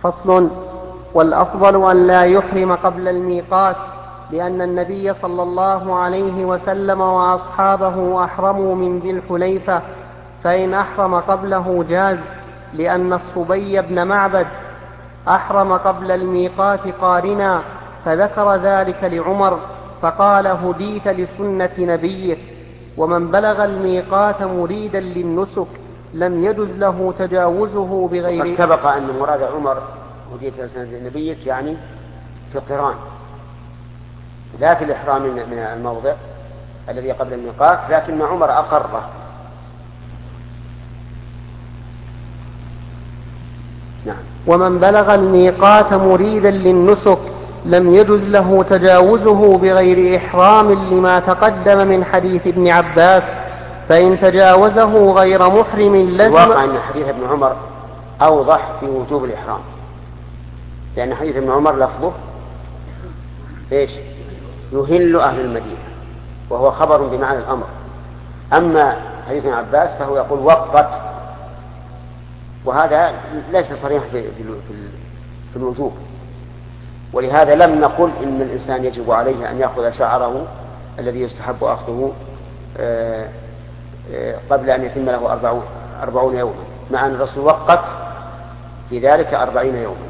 فصل. والأفضل أن لا يحرم قبل الميقات، لأن النبي صلى الله عليه وسلم وأصحابه أحرموا من ذي الحليفة، فإن أحرم قبله جاز، لأن الصبي بن معبد أحرم قبل الميقات قارنا، فذكر ذلك لعمر فقال: هديت لسنة نبيك. ومن بلغ الميقات مريدا للنسك لم يجز له تجاوزه بغير. قد سبق أن مراد عمر هديت لسنة نبيك يعني في القران، لا في الإحرام من الموضع الذي قبل الميقات، لكن عمر أقره. نعم. ومن بلغ الميقات مريدا للنسك لم يجز له تجاوزه بغير إحرام، لما تقدم من حديث ابن عباس، فإن تجاوزه غير محرم لزم. الواقع أن حديث ابن عمر أوضح في وجوب الإحرام، لأن حديث ابن عمر لفظه إيش؟ يهل أهل المدينة، وهو خبر بمعنى الأمر. أما حديث ابن عباس فهو يقول وقت، وهذا ليس صريح في الوجوب، ولهذا لم نقل إن الإنسان يجب عليه أن يأخذ شعره الذي يستحب أخذه قبل أن يتم له 40 يوما، مع أن الرسول وقت في ذلك 40 يوما.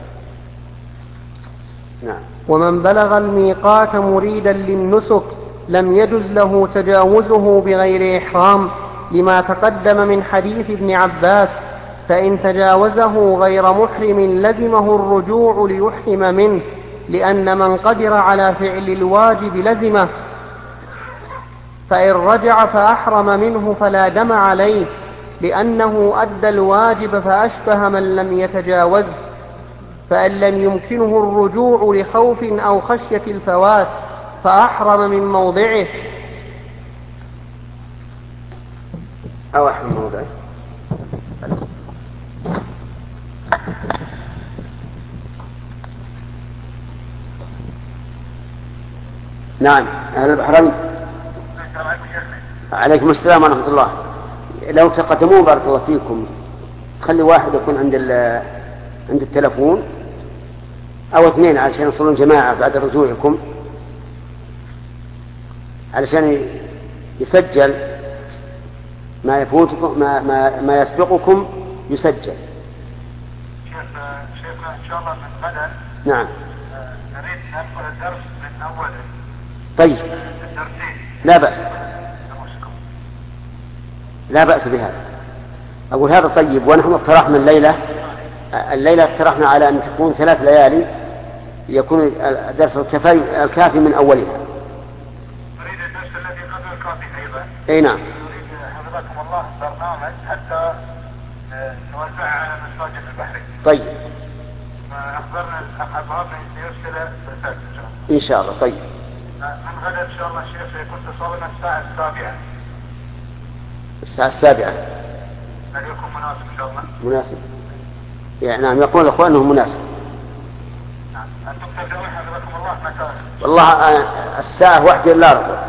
نعم. ومن بلغ الميقات مريدا للنسك لم يجز له تجاوزه بغير إحرام، لما تقدم من حديث ابن عباس، فإن تجاوزه غير محرم لزمه الرجوع ليحرم منه، لأن من قدر على فعل الواجب لزمه، فإن رجع فأحرم منه فلا دم عليه، لأنه أدى الواجب فأشبه من لم يتجاوزه. فإن لم يمكنه الرجوع لخوف أو خشية الفوات فأحرم من موضعه. أو أحرم من موضعه. نعم. أهل البحرين. عليكم السلام ورحمة الله. لو تقدمون بارك الله فيكم، خلي واحد يكون عند التلفون أو اثنين علشان يصلون جماعة بعد رجوعكم، علشان يسجل ما يفوتكم ما يسبقكم يسجل. شيخنا إن شاء الله من غدا. نعم. نريد ننقل الدرس من أوله. طيب. الدرسين. لا بأس. لا بأس بهذا. أقول هذا طيب. ونحن اقترحنا الليلة اقترحنا على أن تكون 3 ليالي، يكون الدرس الكافي من أولها. نريد الدرس الذي قبل الكافي أيضا. أي نعم. نريد حفظكم الله برنامج حتى نوزعه على مساجد البحرين. طيب. أخبرنا الأخ أبراهيم سيرسل رسالة إن شاء الله. طيب. من غدا إن شاء الله الشيخ سيكون اتصالنا الساعة 7. الساعة 7. هل يكون مناسب إن شاء الله؟ مناسب. يعني نعم، يقول الأخوان أنه مناسب. نعم. أنتم تبدأون حفظكم الله متى؟ والله الساعة 1:45.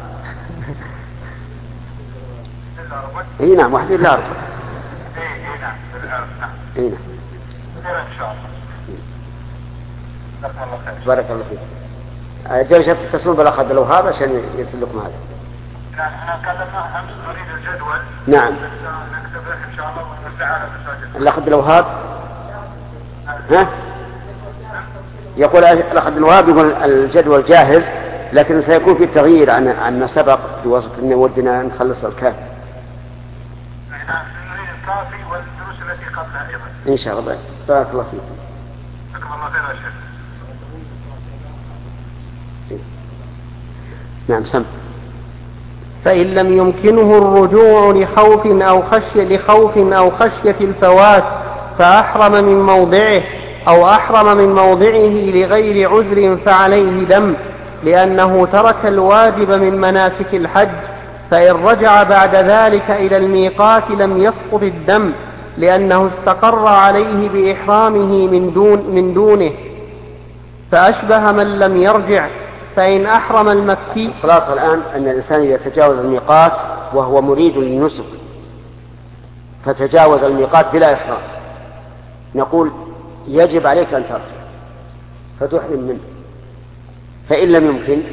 إيه نعم 1:45. إيه نعم بالعرض. نعم. إيه نعم. إن شاء الله. جزاكم الله خير. بارك الله فيك. جاي تتصلون بالأخ عبد الوهاب عشان يرسل لكم هذا. نعم احنا كلمناه امس نريد الجدول. نعم. نكتبه ان شاء الله ونوزعه على المساجد. الأخ عبد الوهاب. ها؟ يقول الأخ عبد الوهاب يقول الجدول جاهز، لكن سيكون في تغيير عن ما سبق بواسطة أن ودنا نخلص الكافي. نعم نريد الكافي والدروس التي قبلها أيضا. إن شاء الله. بارك الله فيكم. جزاكم الله خير يا شيخ. نعم سم. فإن لم يمكنه الرجوع لخوف أو خشية الفوات فأحرم من موضعه، أو أحرم من موضعه لغير عذر فعليه دم، لأنه ترك الواجب من مناسك الحج. فإن رجع بعد ذلك إلى الميقات لم يسقط الدم، لأنه استقر عليه بإحرامه من دونه، فأشبه من لم يرجع. فإن أحرم المكي. خلاص الآن أن الإنسان إذا تجاوز الميقات وهو مريد للنسك فتجاوز الميقات بلا إحرام، نقول يجب عليك أن ترجع فتحرم منه. فإن لم يمكن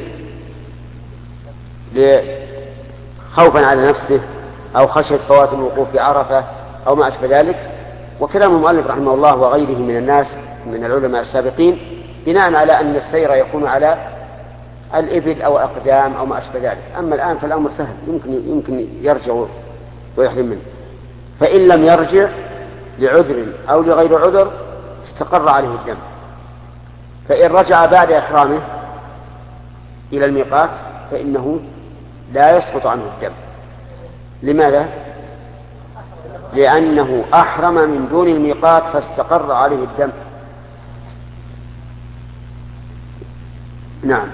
خوفا على نفسه أو خشية فوات الوقوف بعرفة أو ما أشبه ذلك. وكلام المؤلف رحمه الله وغيره من الناس من العلماء السابقين بناء على أن السير يكون على الإبل أو أقدام أو ما أشبه ذلك. أما الآن فالأمر سهل، يمكن يرجع ويحرم منه. فإن لم يرجع لعذر أو لغير عذر استقر عليه الدم. فإن رجع بعد إحرامه إلى الميقات فإنه لا يسقط عنه الدم. لماذا؟ لأنه أحرم من دون الميقات فاستقر عليه الدم. نعم.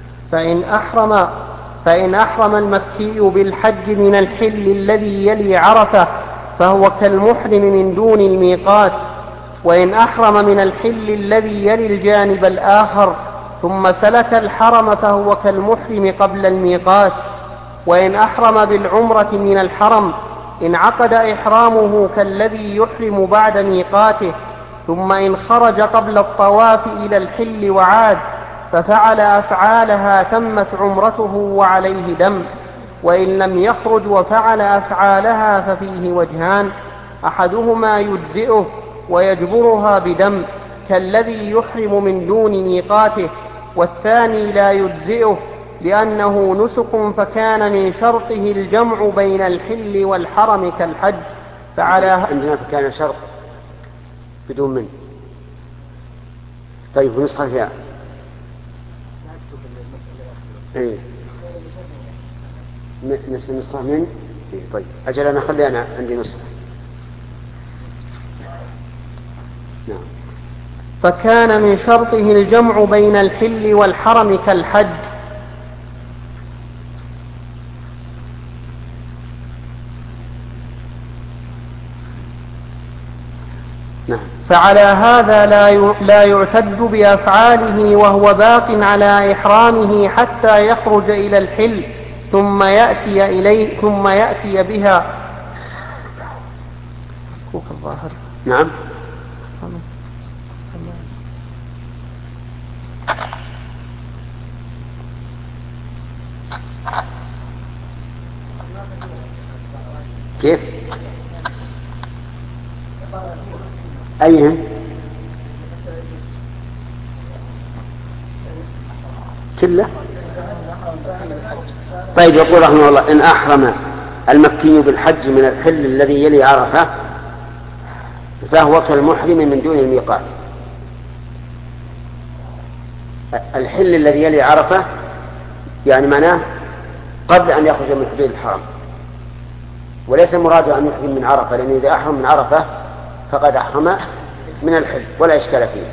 فإن أحرم المكي بالحج من الحل الذي يلي عرفة فهو كالمحرم من دون الميقات. وإن أحرم من الحل الذي يلي الجانب الآخر ثم سلك الحرم فهو كالمحرم قبل الميقات. وإن أحرم بالعمرة من الحرم انعقد إحرامه كالذي يحرم بعد ميقاته. ثم إن خرج قبل الطواف إلى الحل وعاد ففعل أفعالها تمت عمرته وعليه دم. وإن لم يخرج وفعل أفعالها ففيه وجهان، أحدهما يجزئه ويجبرها بدم كالذي يحرم من دون ميقاته، والثاني لا يجزئه لأنه نسك فكان من شرطه الجمع بين الحل والحرم كالحج. عندنا فكان شرط بدون من. طيب نسخة فيها إيه؟ نفس النسخة من إيه؟ طيب أجل أنا خلي أنا عندي نسخة. نعم. فكان من شرطه الجمع بين الحل والحرم كالحج. نعم. فعلى هذا لا يعتد بأفعاله وهو باق على إحرامه حتى يخرج إلى الحل ثم يأتي بها. نعم. كيف؟ أيهن؟ كله؟ طيب يقول رحمه الله إن أحرم المكي بالحج من الحل الذي يلي عرفة فهو كالمحرم من دون الميقات. الحل الذي يلي عرفة يعني معناه قبل أن يخرج من حدود الحرم، وليس مراد أن يحرم من عرفة، لأن إذا أحرم من عرفة فقد أحرم من الحل ولا إشكال فيه.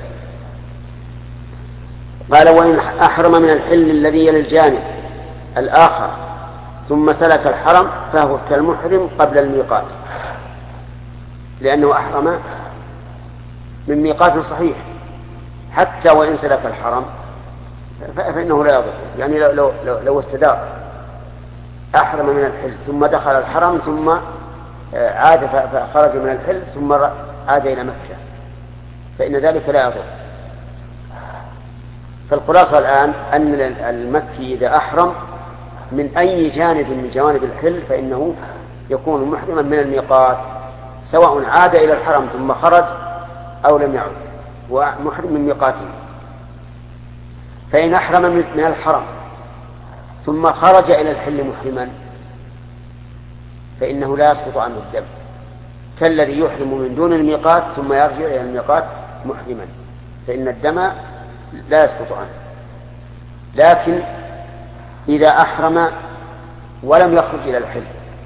قال وإن أحرم من الحل الذي يلي الجانب الآخر ثم سلك الحرم فهو كالمحرم قبل الميقات، لأنه أحرم من ميقات صحيح حتى وإن سلك الحرم فإنه لا يضر. يعني لو استدار أحرم من الحل ثم دخل الحرم ثم عاد فخرج من الحل ثم عاد إلى مكة فإن ذلك لا يضر. فالخلاصة الآن أن المكي إذا أحرم من أي جانب من جوانب الحل فإنه يكون محرما من الميقات، سواء عاد إلى الحرم ثم خرج أو لم يعد، ومحرم من ميقاته. فإن أحرم من الحرم ثم خرج إلى الحل محرما فإنه لا يسقط عنه الدم، كالذي يحرم من دون الميقات ثم يرجع إلى الميقات محرما، فإن الدم لا يسقط عنه. لكن إذا أحرم ولم يخرج إلى الحل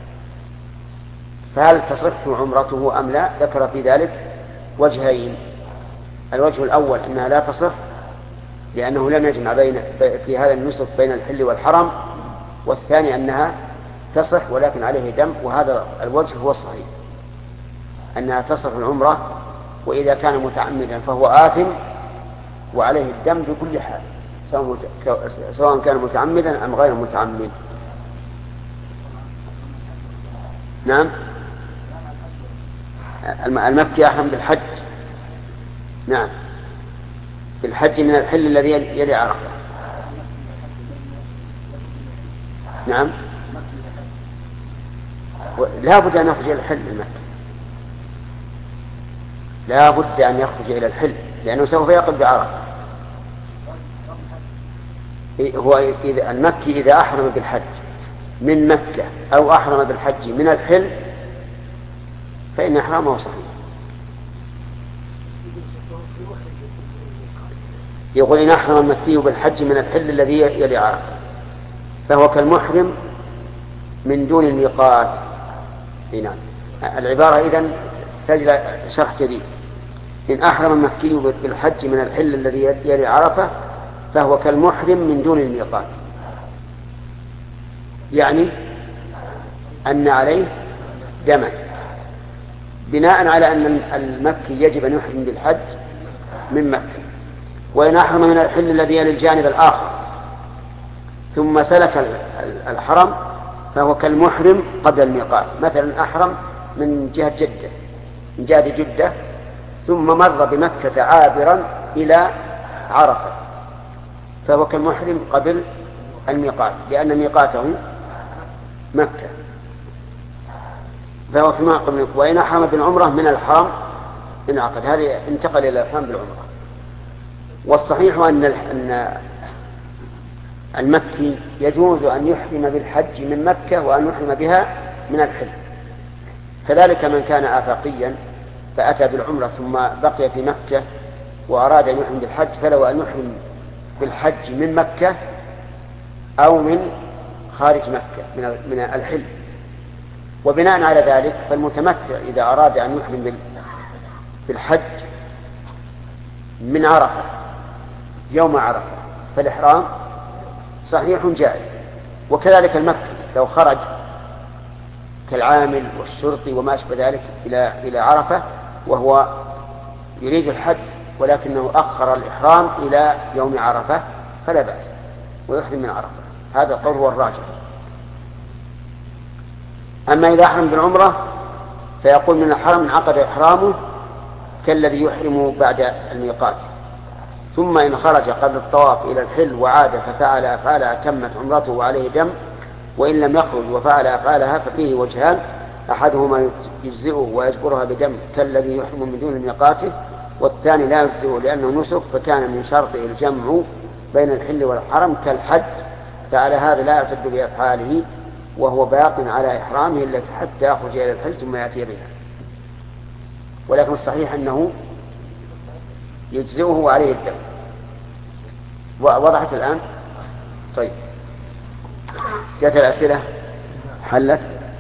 فهل تصح عمرته أم لا؟ ذكر في ذلك وجهين. الوجه الأول أنها لا تصح لأنه لم يجمع في هذا النسك بين الحل والحرم، والثاني أنها تصح ولكن عليه دم، وهذا الوجه هو الصحيح أنها تصح العمرة، وإذا كان متعمدا فهو آثم وعليه الدم بكل حال سواء كان متعمدا أم غير متعمد. نعم. المكي أحرم بالحج نعم، بالحج من الحل الذي يلي عرفة. نعم، لا بد أن يخرج إلى الحل المكي، لا بد أن يخرج إلى الحل لأنه سوف يقف بعرفة. هو إذا المكي إذا أحرم بالحج من مكة أو أحرم بالحج من الحل فإن إحرامه صحيح. يقول إن أحرم المكي بالحج من الحل الذي يلي عرفة فهو كالمحرم من دون الميقات. نعم، العبارة إذن تحتاج شرح جديد. إن أحرم المكي بالحج من الحل الذي يلي عرفة فهو كالمحرم من دون الميقات، يعني أن عليه دما، بناء على أن المكي يجب أن يحرم بالحج من مكة. وإن أحرم من الحل الذي يلي الجانب الآخر ثم سلك الحرم فهو كالمحرم قبل الميقات. مثلا أحرم من جهة جدة، من جهة جدة، ثم مر بمكة عابرا إلى عرفة فهو كالمحرم قبل الميقات لأن ميقاته مكة، فهو كما قبل. وإن أحرم بالعمرة من الحرم انعقد، هذه انتقل إلى الحرم بالعمرة. والصحيح أن المكي يجوز أن يحرم بالحج من مكة وأن يحرم بها من الحل. كذلك من كان آفاقيا فأتى بالعمرة ثم بقي في مكة وأراد أن يحرم بالحج فلو أن يحرم بالحج من مكة أو من خارج مكة من الحل. وبناء على ذلك فالمتمتع إذا أراد أن يحرم بالحج من عرفة يوم عرفة فالإحرام صحيح جائز. وكذلك المكي لو خرج كالعامل والشرطي وما أشبه ذلك إلى عرفة وهو يريد الحج ولكنه أخر الإحرام إلى يوم عرفة فلا بأس ويحرم من عرفة. هذا القول هو الراجح. أما إذا أحرم بالعمرة فيقول من الحرم انعقد إحرامه كالذي يحرم بعد الميقات، ثم إن خرج قبل الطواف إلى الحل وعاد ففعل أفعالها تمت عمرته وعليه دم، وإن لم يخرج وفعل أفعالها ففيه وجهان، أحدهما يجزئه ويجبرها بدم كالذي يحرم من دون الميقات، والثاني لا يجزئه لأنه نسك فكان من شرطه الجمع بين الحل والحرم كالحج، فعلى هذا لا يعتد بأفعاله وهو باق على إحرامه التي حتى يخرج إلى الحل ثم يأتي بها. ولكن الصحيح أنه يجزئه وعليه الدم. وضحت الآن؟ طيب، جاءت الأسئلة حلت.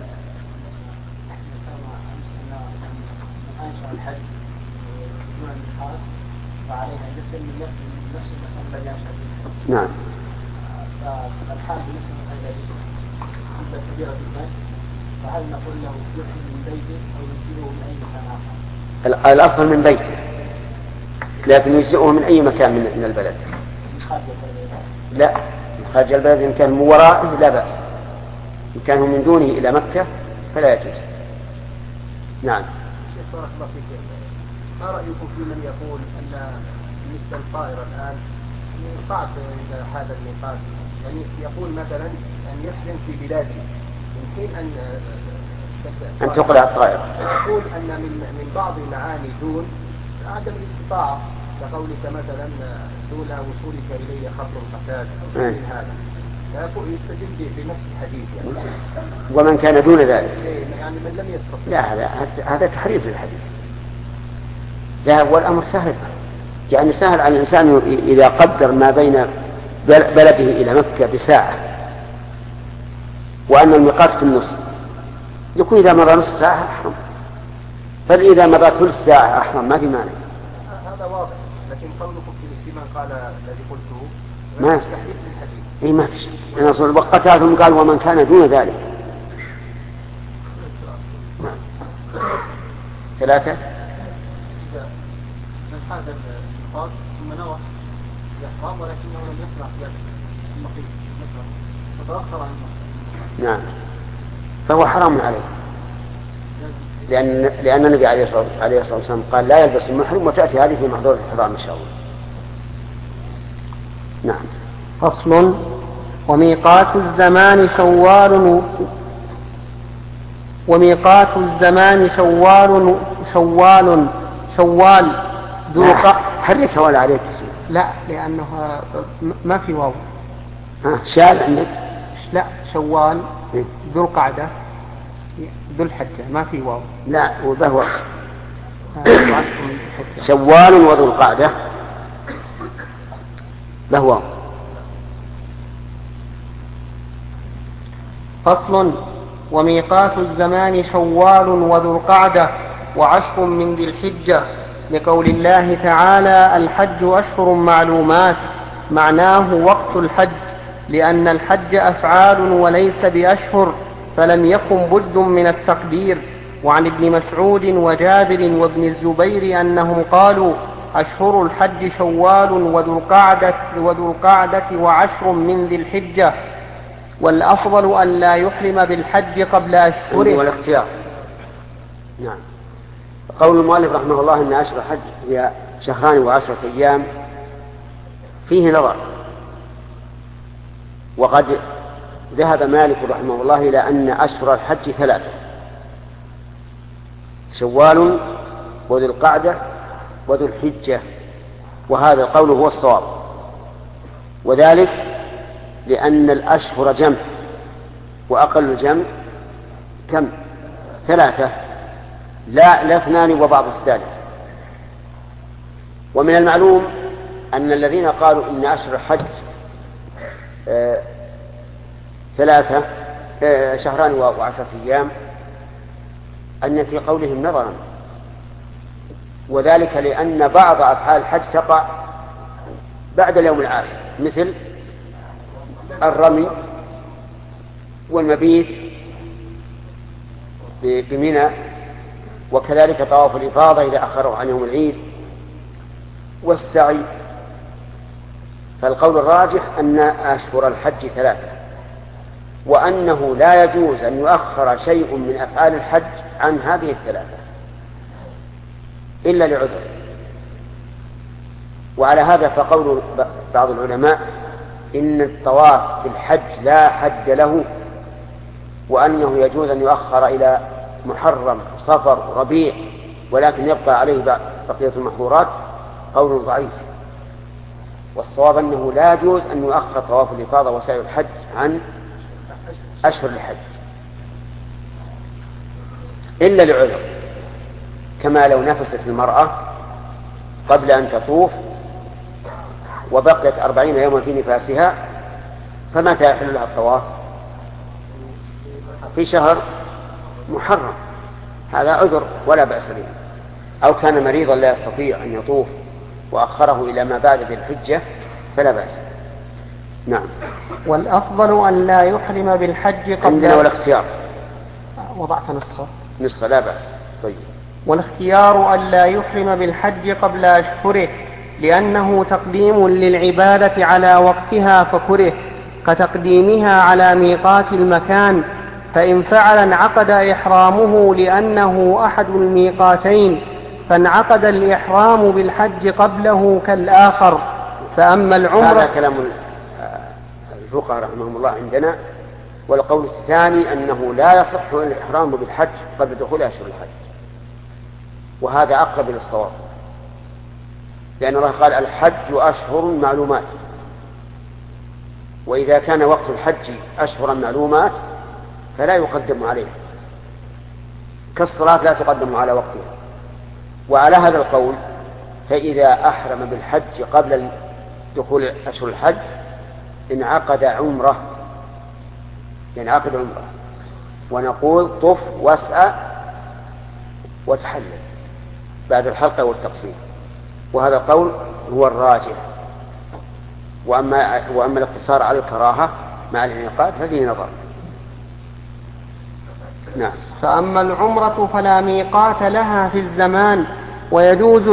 نعم. فالحال بالنسبة للمسألة كبيرة جدا، فهل نقول له يحيي من بيته أو يجيبه من أي مكان آخر؟ الأفضل من بيته، لكن يجزئه من أي مكان من البلد. لا، خارج البلد إن كان من ورائه لا بأس، إن كان من دونه إلى مكة فلا يجوز. نعم. شيخ بارك الله فيك، ما رأيكم في من يقول أن بالنسبة للطائرة الآن صعب إلى هذا الميقات، يعني يقول مثلا أن يحرم في بلاده من حين أن تقلع الطائرة، يقول أن من بعض معاني دون عدم الاستطاعة، كقولك مثلا دون وصولك إليه خطر الفساد من هذا، فيقول يستدل بنفس الحديث يعني. ومن كان دون ذلك يعني من لم يستطع. لا، هذا تحريف للحديث. لا، والأمر سهل، يعني سهل على الإنسان إذا قدر ما بين بلده إلى مكة بساعة وأن الميقات في النصف، يكون إذا مضى نصف ساعة أحرم، فإذا مضى ثلث ساعة أحرم، ما في مانع. هذا واضح، لكن قولكم في من قال الذي قلته ما تحريف للحديث. إيه ما في شيء. أنا أصل وقتها ثم قال ومن كان دون ذلك. ثلاثة. من حاز الميقات ثم نوى يحرم ولكنه لم يسمع صيام المقيم مثلا فتأخر عن المقيم. نعم، فهو حرام عليه. لأن النبي عليه الصلاة والسلام قال لا يلبس المحرم، وتأتي هذه في محظورة الحرام إن شاء الله. نعم. فصل. وميقات الزمان شوال ذو حركها ولا عليك؟ لا، لأنه ما في واو. شال عندك؟ لا، شوال ذو القعدة ذو الحجة ما في واو. لا، وبهو شوال وذو القعدة بهو. فصل. وميقات الزمان شوال وذو القعدة وعشر من ذي الحجة، لقول الله تعالى: الحج أشهر معلومات، معناه وقت الحج، لأن الحج أفعال وليس بأشهر، فلم يكن بد من التقدير. وعن ابن مسعود وجابر وابن الزبير أنهم قالوا: أشهر الحج شوال وذو القعدة وعشر من ذي الحجة، والأفضل أن لا يحرم بالحج قبل أشهره. والاختيار. نعم. قول المؤلف رحمه الله إن أشهر الحج هي 2 و10 أيام فيه نظر، وقد ذهب مالك رحمه الله إلى أن أشهر الحج 3: شوال وذو القعدة وذو الحجة، وهذا القول هو الصواب، وذلك لأن الأشهر جمع، وأقل الجمع كم؟ 3، لا 2 وبعض الثالث. ومن المعلوم أن الذين قالوا إن أشهر الحج 3 2 و10 أيام أن في قولهم نظرا، وذلك لأن بعض أفعال الحج تقع بعد اليوم العاشر، مثل الرمي والمبيت بمنى، وكذلك طواف الإفاضة إذا أخروا عن يوم العيد، والسعي. فالقول الراجح أن أشهر الحج 3، وأنه لا يجوز أن يؤخر شيء من أفعال الحج عن هذه 3 إلا لعذر. وعلى هذا فقول بعض العلماء إن الطواف في الحج لا حد له، وأنه يجوز أن يؤخر إلى محرم صفر ربيع، ولكن يبقى عليه بقية المحظورات، قول ضعيف. والصواب أنه لا يجوز أن يؤخر طواف الإفاضة وسعي الحج عن أشهر الحج إلا لعذر، كما لو نفست المرأة قبل أن تطوف وبقيت 40 يوما في نفاسها، فمتى يحل لها الطواف؟ في شهر محرم، هذا عذر ولا بأس به. أو كان مريضا لا يستطيع أن يطوف وأخره إلى ما بعد ذي الحجة فلا بأس. نعم. والأفضل أن لا يحرم بالحج قبل. عندنا والاختيار. وضعت نسخة لا بأس. طيب. والاختيار أن لا يحرم بالحج قبل أشهره، لأنه تقديم للعبادة على وقتها فكره، كتقديمها على ميقات المكان، فإن فعل انعقد إحرامه لأنه أحد الميقاتين، فانعقد الإحرام بالحج قبله كالآخر. فأما العمرة. هذا كلام الفقهاء رحمهم الله عندنا. والقول الثاني أنه لا يصح الإحرام بالحج قبل دخول أشهر الحج، وهذا أقرب للصواب، لأن الله قال: الحج أشهر معلومات، وإذا كان وقت الحج أشهر معلومات فلا يقدم عليه، كالصلاة لا تقدم على وقتها. وعلى هذا القول فإذا أحرم بالحج قبل دخول أشهر الحج انعقد عمره، ونقول طف واسعى وتحلل بعد الحلقة والتقصير، وهذا القول هو الراجح. وأما الاقتصار على الكراهة مع الانعقاد ففيه نظر. نعم. فأما العمرة فلا ميقات لها في الزمان، ويجوز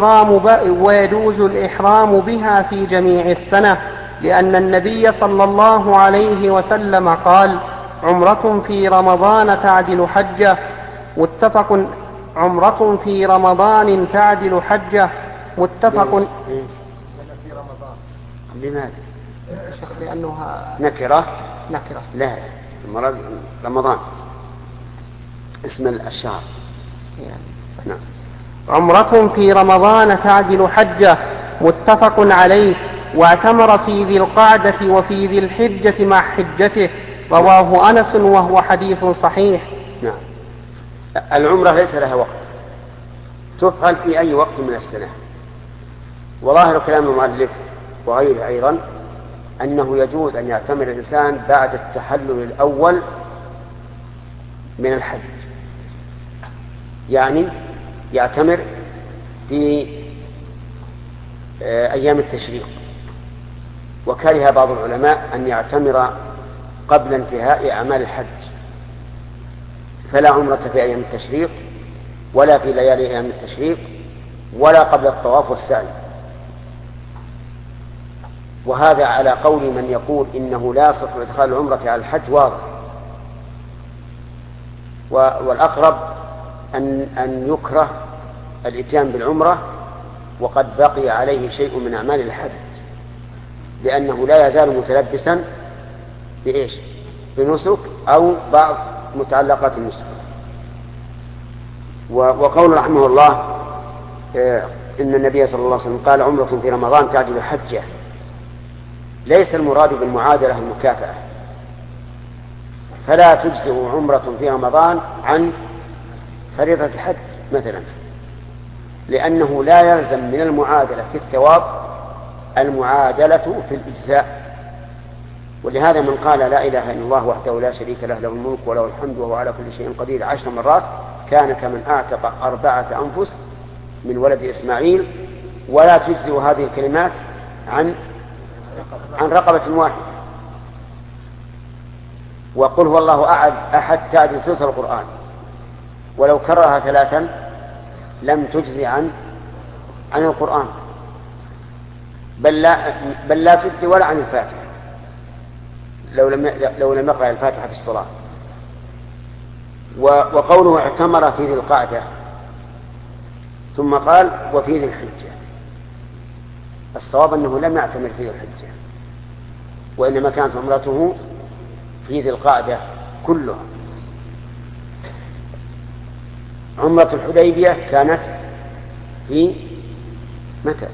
الإحرام بها في جميع السنة، لأن النبي صلى الله عليه وسلم قال: عمرة في رمضان تعدل حجة. متفق. عمرة في رمضان تعدل حجة. متفق. في رمضان. لماذا؟ لأنها نكرة. لا، المرض رمضان اسم الشهر يعني. نعم. عمرة في رمضان تعدل حجة. متفق عليه. واعتمر في ذي القعدة وفي ذي الحجة مع حجته. رواه أنس وهو حديث صحيح. نعم. العمرة ليس لها وقت، تفعل في أي وقت من السنة. وظاهر كلام المؤلف وغيره أيضا أنه يجوز أن يعتمر الإنسان بعد التحلل الأول من الحج، يعني يعتمر في أيام التشريق. وكره بعض العلماء أن يعتمر قبل انتهاء أعمال الحج، فلا عمرة في أيام التشريق ولا في ليالي أيام التشريق ولا قبل الطواف والسعي. وهذا على قول من يقول إنه لا يصح إدخال العمرة على الحج واضح. والأقرب أن يكره الإتيان بالعمرة وقد بقي عليه شيء من أعمال الحج، لأنه لا يزال متلبسا بإيش؟ بنسك أو بعض متعلقات النسك. وقول رحمه الله إن النبي صلى الله عليه وسلم قال عمرة في رمضان تعدل حجة، ليس المراد بالمعادلة المكافأة، فلا تجزئ عمرة في رمضان عن فريضة الحج مثلا، لأنه لا يلزم من المعادلة في الثواب المعادلة في الإجزاء. ولهذا من قال لا إله إلا الله وحده لا شريك له له الملك وله الحمد وهو على كل شيء قدير 10 مرات كان كمن أعتق 4 أنفس من ولد إسماعيل، ولا تجزئ هذه الكلمات عن رقبة واحدة. وقل هو الله أحد تعدل ثلث القرآن، ولو كررها 3 لم تجزي عن القرآن، بل لا تجزي ولا عن الفاتحة لو لم يقرأ الفاتحة في الصلاة. وقوله اعتمر في ذي القعدة ثم قال وفي ذي الحجة، الصواب أنه لم يعتمر في ذي الحجة، وإنما كانت عمرته في ذي القعدة كلها. عمرة الحديبية كانت في متى؟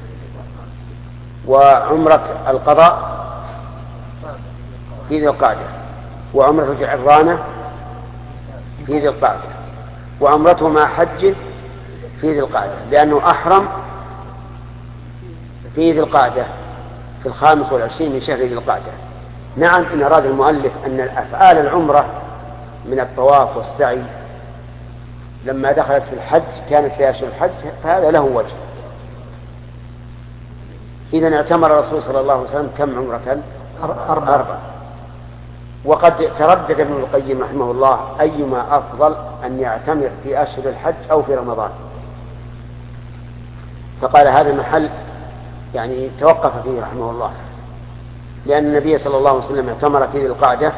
وعمرة القضاء في ذي القعدة، وعمرة الجعرانة في ذي القعدة، وعمرته مع حج في ذي القعدة، لأنه أحرم في ذي القعدة في 25 من شهر ذي القعدة. نعم، إن أراد المؤلف أن أفعال العمرة من الطواف والسعي لما دخلت في الحج كانت في أشهر الحج، فهذا له وجه. إذن اعتمر الرسول صلى الله عليه وسلم كم عمرة؟ 4. وقد تردد ابن القيم رحمه الله أيما أفضل أن يعتمر في أشهر الحج أو في رمضان، فقال هذا المحل يعني توقف فيه رحمه الله، لأن النبي صلى الله عليه وسلم اعتمر في ذي القعدة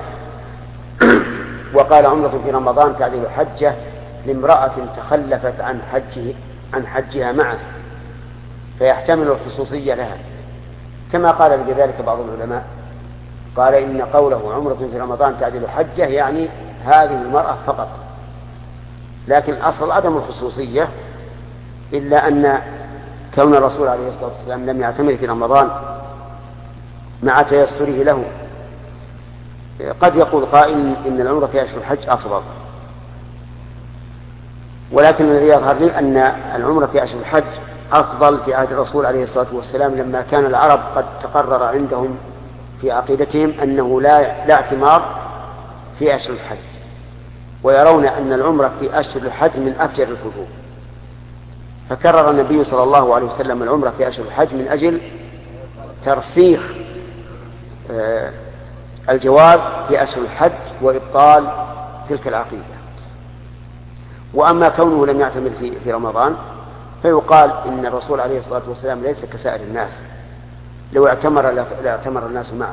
وقال عمرة في رمضان تعدل حجة لامرأة تخلفت عن حجها معه، فيحتمل الخصوصية لها، كما قال بذلك بعض العلماء، قال إن قوله عمرة في رمضان تعدل حجة يعني هذه المرأة فقط، لكن أصل عدم الخصوصية، إلا أن كون الرسول عليه الصلاة والسلام لم يعتمر في رمضان مع تيسره له. قد يقول قائل إن العمرة في أشهر الحج أفضل، ولكن الذي يظهر لي أن العمرة في أشهر الحج أفضل في عهد الرسول عليه الصلاة والسلام، لما كان العرب قد تقرر عندهم في عقيدتهم أنه لا اعتمار في أشهر الحج، ويرون أن العمرة في أشهر الحج من أفجر الفجور، فكرر النبي صلى الله عليه وسلم العمرة في أشهر الحج من أجل ترسيخ الجواز في أشهر الحج وإبطال تلك العقيدة. وأما كونه لم يعتمر في رمضان فيقال إن الرسول عليه الصلاة والسلام ليس كسائر الناس، لو اعتمر لاعتمر الناس معه،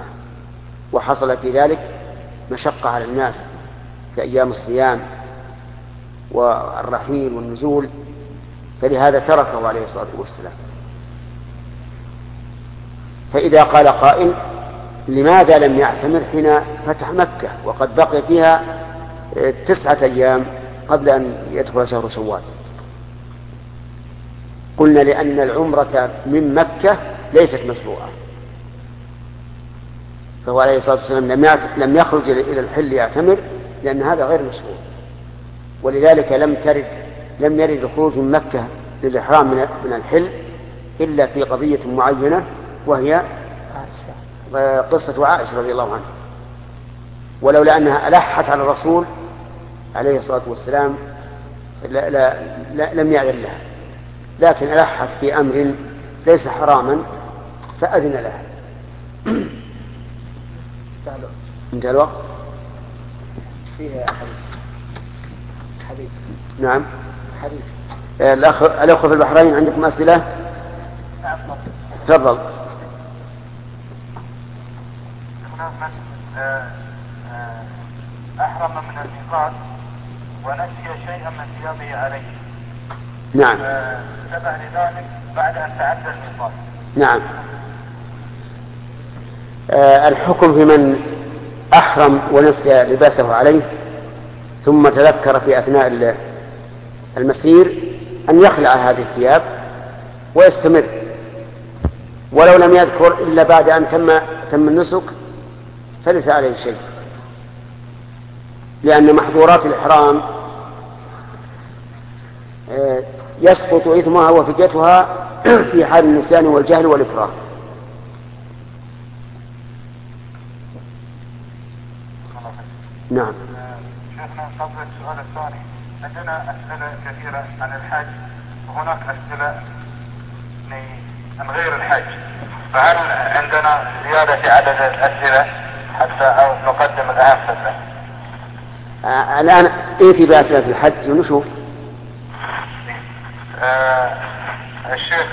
وحصل في ذلك مشقة على الناس كأيام الصيام والرحيل والنزول، فلهذا تركه عليه الصلاة والسلام. فإذا قال قائل لماذا لم يعتمر حين فتح مكة وقد بقي فيها 9 أيام قبل أن يدخل شهر شوال؟ قلنا لأن العمرة من مكة ليست مشروعة، فهو عليه الصلاة والسلام لم يخرج إلى الحل يعتمر لأن هذا غير مشروع، ولذلك لم يرد الخروج من مكة للإحرام من الحل إلا في قضية معينة، وهي قصة عائشة رضي الله عنها، ولولا أنها ألحت على الرسول عليه الصلاة والسلام لم يأذن لها، لكن ألحت في أمر ليس حراما فأذن لها. انتهى الوقت. فيها حديث. نعم. حديث. الأخ في البحرين عندكم أسئلة؟ نعم. تفضل. أحرم من الميقات ونسي شيئا من ثيابه عليه. نعم. تبع لذلك بعد أن تعدى الميقات. نعم. الحكم في من أحرم ونسي لباسه عليه ثم تذكر في أثناء المسير أن يخلع هذه الثياب ويستمر، ولو لم يذكر إلا بعد أن تم النسك فليس عليه شيء، لأن محظورات الإحرام يسقط إثمها وفديتها في حال النسيان والجهل والإكراه. نعم. شيخنا قبل السؤال الثاني، عندنا أسئلة كثيرة عن الحج وهناك أسئلة عن غير الحج، فهل عندنا زيادة في عدد الأسئلة حتى أو نقدم الآن فترة؟ الآن ائتي بأسئلة الحج ونشوف. الشيخ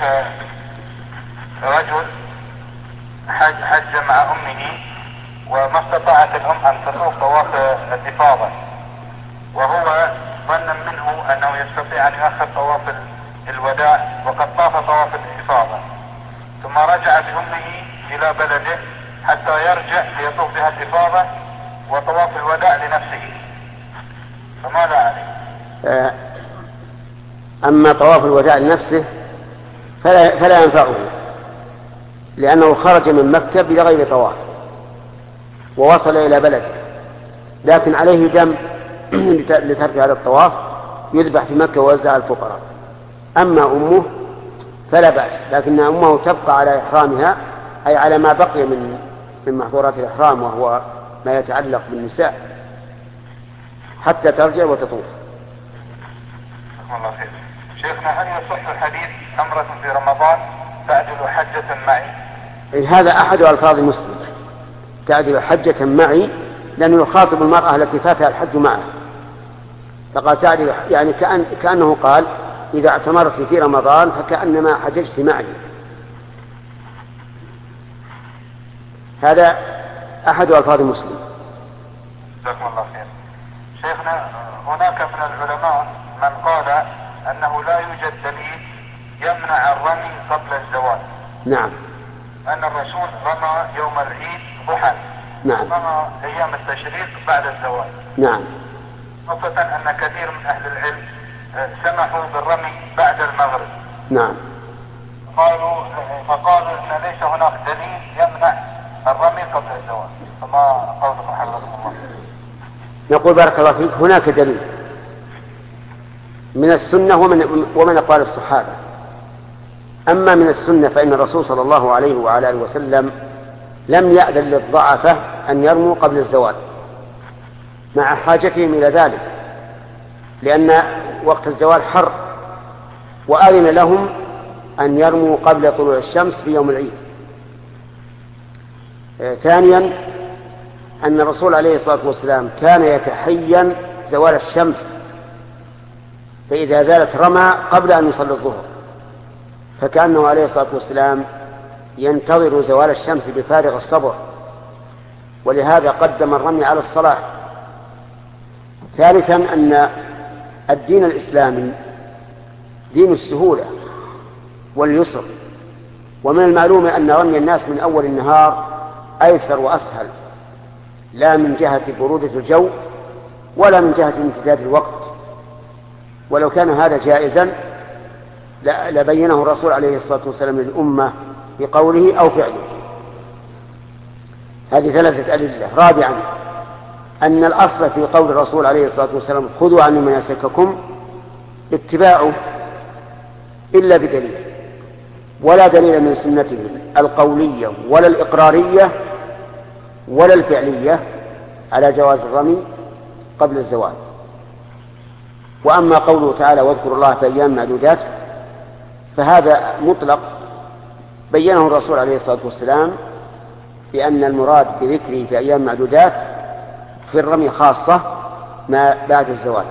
رجل حج مع أمه وما استطاعت الأم أن تطوف طواف الإفاضة، وهو ظنا منه أنه يستطيع أن يؤخر طواف الوداع وقد طاف طواف الإفاضة، ثم رجع بأمه إلى بلده حتى يرجع ليطوف بها الإفاضة وطواف الوداع لنفسه، فماذا عليه؟ أما طواف الوداع لنفسه فلا ينفعه، لأنه خرج من مكة بغير طواف ووصل إلى بلده، لكن عليه دم لترك هذا الطواف يذبح في مكة ويوزع الفقراء. أما أمه فلا بأس، لكن أمه تبقى على إحرامها، أي على ما بقي من محظورات الإحرام وهو ما يتعلق بالنساء حتى ترجع وتطوف. الله خير. شيخنا هل يصح الحديث عمرة في رمضان تعدل حجة معي؟ هذا أحد ألفاظ مسلم، تعدل حجة معي، لأنه يخاطب المرأة التي فاتها الحج معه، فقال تعدل يعني كأنه قال إذا اعتمرت في رمضان فكأنما حججت معي. هذا أحد ألفاظ مسلم. جزاكم الله خير. شيخنا هناك من العلماء من قال أنه لا يوجد دليل يمنع الرمي قبل الزوال. نعم. أن الرسول رمى يوم العيد ضحى. نعم. رمى أيام التشريق بعد الزوال. نعم. خاصة أن كثير من أهل العلم سمحوا بالرمي بعد المغرب. نعم. فقالوا أن ليس هناك دليل يمنع الرمي قبل الزوال، فما قولكم حفظكم الله؟ نقول بارك الله فيك، هناك دليل من السنة ومن أقوال الصحابة. أما من السنة فإن الرسول صلى الله عليه وعلى آله وسلم لم يأذن للضعفة أن يرموا قبل الزوال مع حاجتهم إلى ذلك، لأن وقت الزوال حر، وأذن لهم أن يرموا قبل طلوع الشمس في يوم العيد. ثانيا أن الرسول عليه الصلاة والسلام كان يتحين زوال الشمس، فإذا زالت رمى قبل أن يصلي الظهر، فكأنه عليه الصلاة والسلام ينتظر زوال الشمس بفارغ الصبر، ولهذا قدم الرمي على الصلاة. ثالثا الدين الإسلامي دين السهولة واليسر، ومن المعلوم أن رمي الناس من أول النهار أيسر وأسهل، لا من جهة برودة الجو ولا من جهة امتداد الوقت. ولو كان هذا جائزا لبينه الرسول عليه الصلاة والسلام للأمة بقوله أو فعله. هذه 3 أدلة. رابعا أن الأصل في قول الرسول عليه الصلاة والسلام خذوا عني مناسككم اتباعه إلا بدليل، ولا دليل من سنته القولية ولا الإقرارية ولا الفعلية على جواز الرمي قبل الزوال. وأما قوله تعالى واذكروا الله في أيام معدودات فهذا مطلق بينه الرسول عليه الصلاة والسلام بأن المراد بذكره في أيام معدودات في الرمي خاصة ما بعد الزوال.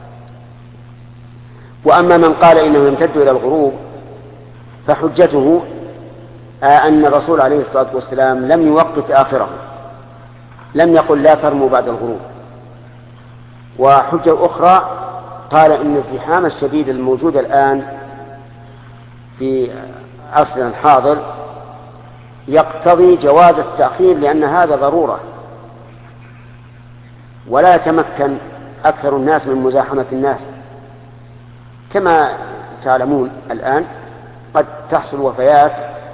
وأما من قال إنه يمتد إلى الغروب فحجته أن الرسول عليه الصلاة والسلام لم يوقت آخره، لم يقل لا ترموا بعد الغروب. وحجة أخرى قال إن الزحام الشديد الموجود الآن في عصرنا الحاضر يقتضي جواز التأخير، لأن هذا ضرورة، ولا يتمكن أكثر الناس من مزاحمة الناس. كما تعلمون الآن قد تحصل وفيات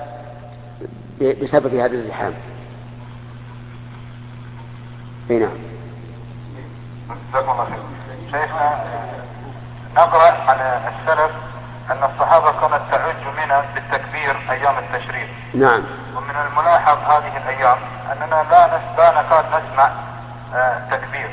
بسبب هذا الزحام. نعم. شيخنا نقرأ عن السلف أن الصحابة كانت تعج منى بالتكبير أيام التشريق. نعم. ومن الملاحظ هذه الأيام أننا لا نكاد نسمع تكبير،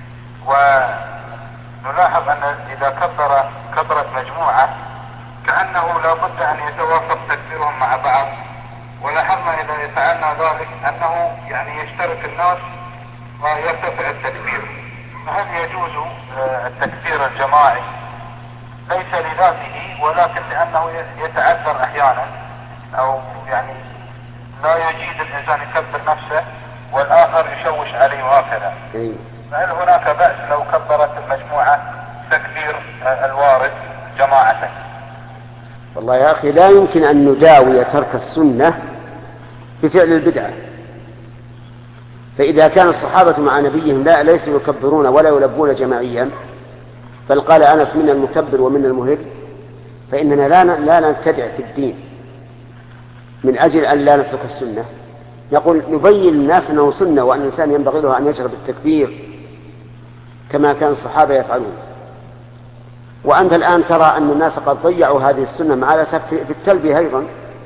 ونلاحظ أن إذا كبرت مجموعة كأنه لا بد أن يتوافق تكبيرهم مع بعض. ولاحظنا إذا يفعلنا ذلك أنه يعني يشترك الناس ويرتفع التكبير. فهل يجوز التكبير الجماعي ليس لذاته ولكن لأنه يتعذر أحيانا، أو يعني لا يجيد الإنسان يكبر نفسه والآخر يشوش عليه وهكذا؟ فهل هناك بأس لو كبرت المجموعة تكبير الوارد جماعة؟ والله يا أخي لا يمكن أن نداوي ترك السنة بفعل البدعة. فإذا كان الصحابة مع نبيهم ليسوا يكبرون ولا يلبون جماعيا، بل قال أنس من المكبر ومن المهل، فإننا لا نبتدع في الدين من أجل أن لا نترك السنة. نقول نبين للناس أنه سنة وأن الإنسان ينبغي له أن يشرب التكبير كما كان الصحابة يفعلون. وأنت الآن ترى أن الناس قد ضيعوا هذه السنة مع الأسف في التلبية أيضا.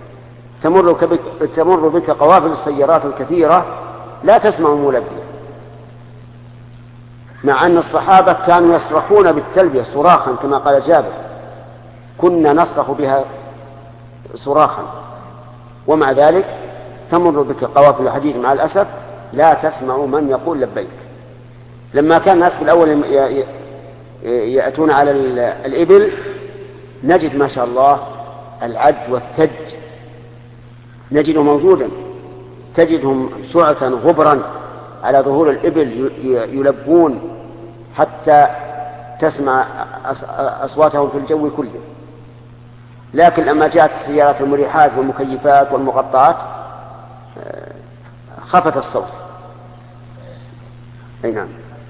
تمر بك قوافل السيارات الكثيرة لا تسمع ملبية، مع أن الصحابة كانوا يصرخون بالتلبية صراخا كما قال جابر كنا نصرخ بها صراخا، ومع ذلك تمر بك قوافل الحديث مع الأسف لا تسمع من يقول لبيك. لما كان الناس بالأول يأتون على الإبل نجد ما شاء الله العج والثج نجده موجودا، تجدهم شعثا غبرا على ظهور الإبل يلبون حتى تسمع أصواتهم في الجو كله. لكن لما جاءت السيارات المريحات والمكيفات والمغطات خفت الصوت. أي نعم.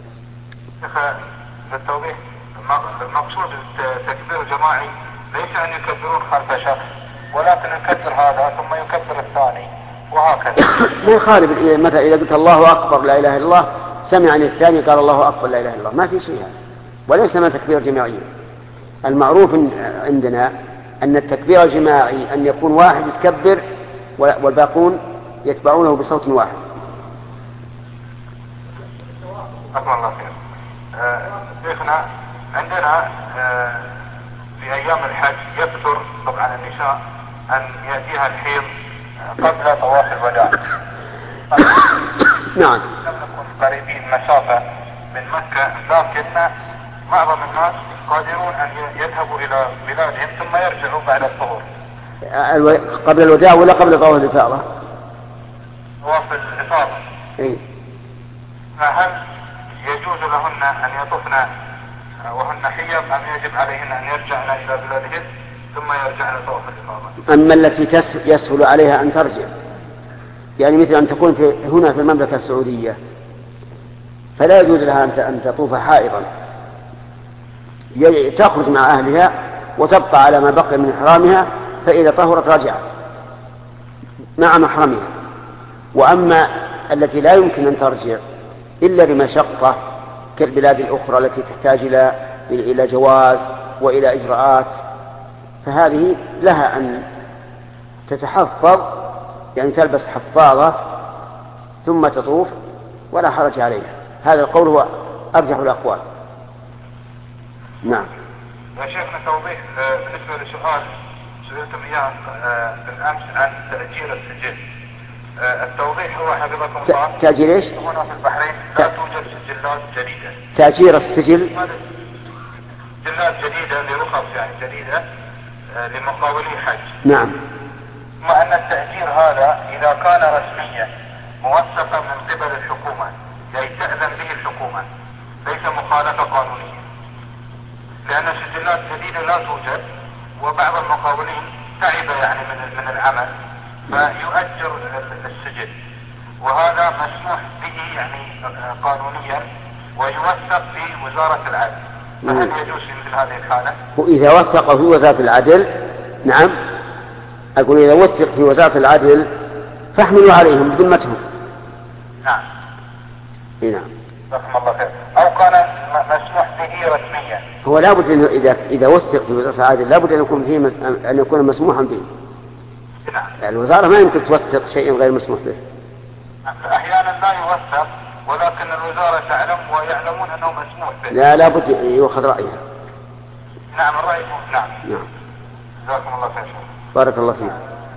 للتوضيح المقصود التكبير الجماعي ليس أن يكبرون خلف شخص، ولكن يكبر هذا ثم يكبر الثاني وهكذا. ما يخالف مثلا إذا قلت الله أكبر لا إله إلا الله سمعني الثاني قال الله أكبر لا إله إلا الله، ما في شيء هذا، وليس من تكبير جماعي. المعروف عندنا أن التكبير الجماعي أن يكون واحد يتكبر والباقون يتبعونه بصوت واحد. أكبر الله خير. شيخنا عندنا في أيام الحج يكثر طبعا النساء أن يأتيها الحيض قبل طواف الوداع. نعم. نكون قريبين مسافة من مكة، لكن معظم الناس قادرون أن يذهبوا إلى بلادهم ثم يرجعوا بعد الظهور. قبل الوداع ولا قبل طواف الإفاضة؟ طواف الإفاضة. إيه. فهل يجوز لهن أن يطفن وهن حيض أم يجب عليهن أن يرجعن إلى بلادهن ثم يرجعن طواف الإفاضة؟ أما التي يسهل عليها أن ترجع، يعني مثل أن تكون هنا في المملكة السعودية فلا يجوز لها أن تطوف حائضا، تخرج مع أهلها وتبقى على ما بقي من إحرامها، فإذا طهرت رجعت مع محرمها. وأما التي لا يمكن أن ترجع إلا بمشقة كالبلاد الأخرى التي تحتاج إلى جواز وإلى إجراءات، فهذه لها أن تتحفظ، يعني تلبس حفاظة ثم تطوف ولا حرج عليها. هذا القول هو أرجح الأقوال. نعم. يا شيخنا توضيح بالنسبة لسؤال سئلتم إياه بالأمس عن تأجير السجل. التوضيح هو حفظكم الله تأجير إيش؟ هنا في البحرين لا توجد سجلات جديدة. تأجير السجل سجلات جديدة لرخص يعني جديدة لمقاولي حج. نعم. مع أن التأجير هذا إذا كان رسميا موثقا من قبل الحكومة، يعني تأذن به الحكومة، ليس مخالفة قانونية، لأن سجلات جديدة لا توجد، وبعض المقاولين تعب يعني من العمل فيؤجر السجل، وهذا مسموح به يعني قانونيا ويوثق في وزارة العدل. فهل يجوز في مثل هذه الحالة؟ وإذا وثق في وزارة العدل، نعم، أقول إذا وثق في وزارة العدل فاحملوا عليهم بذمتهم. نعم. نعم. جزاكم الله خير. أو كان مسموح به رسميا. هو لابد أنه إذا وثق في وزارة العدل لابد أن يكون فيه أن يكون مسموحا به. نعم. الوزارة ما يمكن توثق شيء غير مسموح به. أحيانا لا يوثق، ولكن الوزارة تعلم ويعلمون أنه مسموح به. لا، لابد يؤخذ رأيها. نعم الرأي. نعم. نعم. جزاكم الله خير. بارك الله فيك.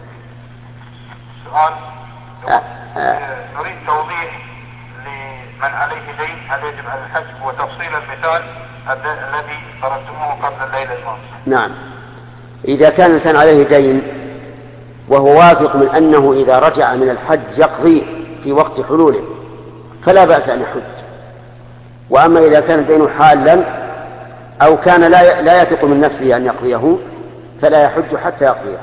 سؤال نريد توضيح لمن عليه دين هل يجب على الحج، وتفصيل المثال الذي ضربتموه قبل الليلة الماضية. نعم. إذا كان الإنسان عليه دين وهو واثق من أنه إذا رجع من الحج يقضي في وقت حلوله فلا بأس أن يحج. وأما إذا كان الدين حالا أو كان لا يثق من نفسه أن يقضيه فلا يحج حتى يقضيه.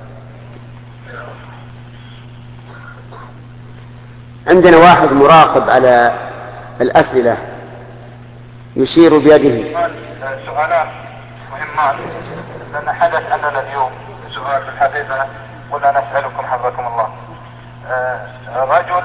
عندنا واحد مراقب على الأسئلة يشير بيده. سؤالان مهمان، لأن حدث أننا اليوم سؤال في الحديثة قلنا نسألكم حفظكم الله. رجل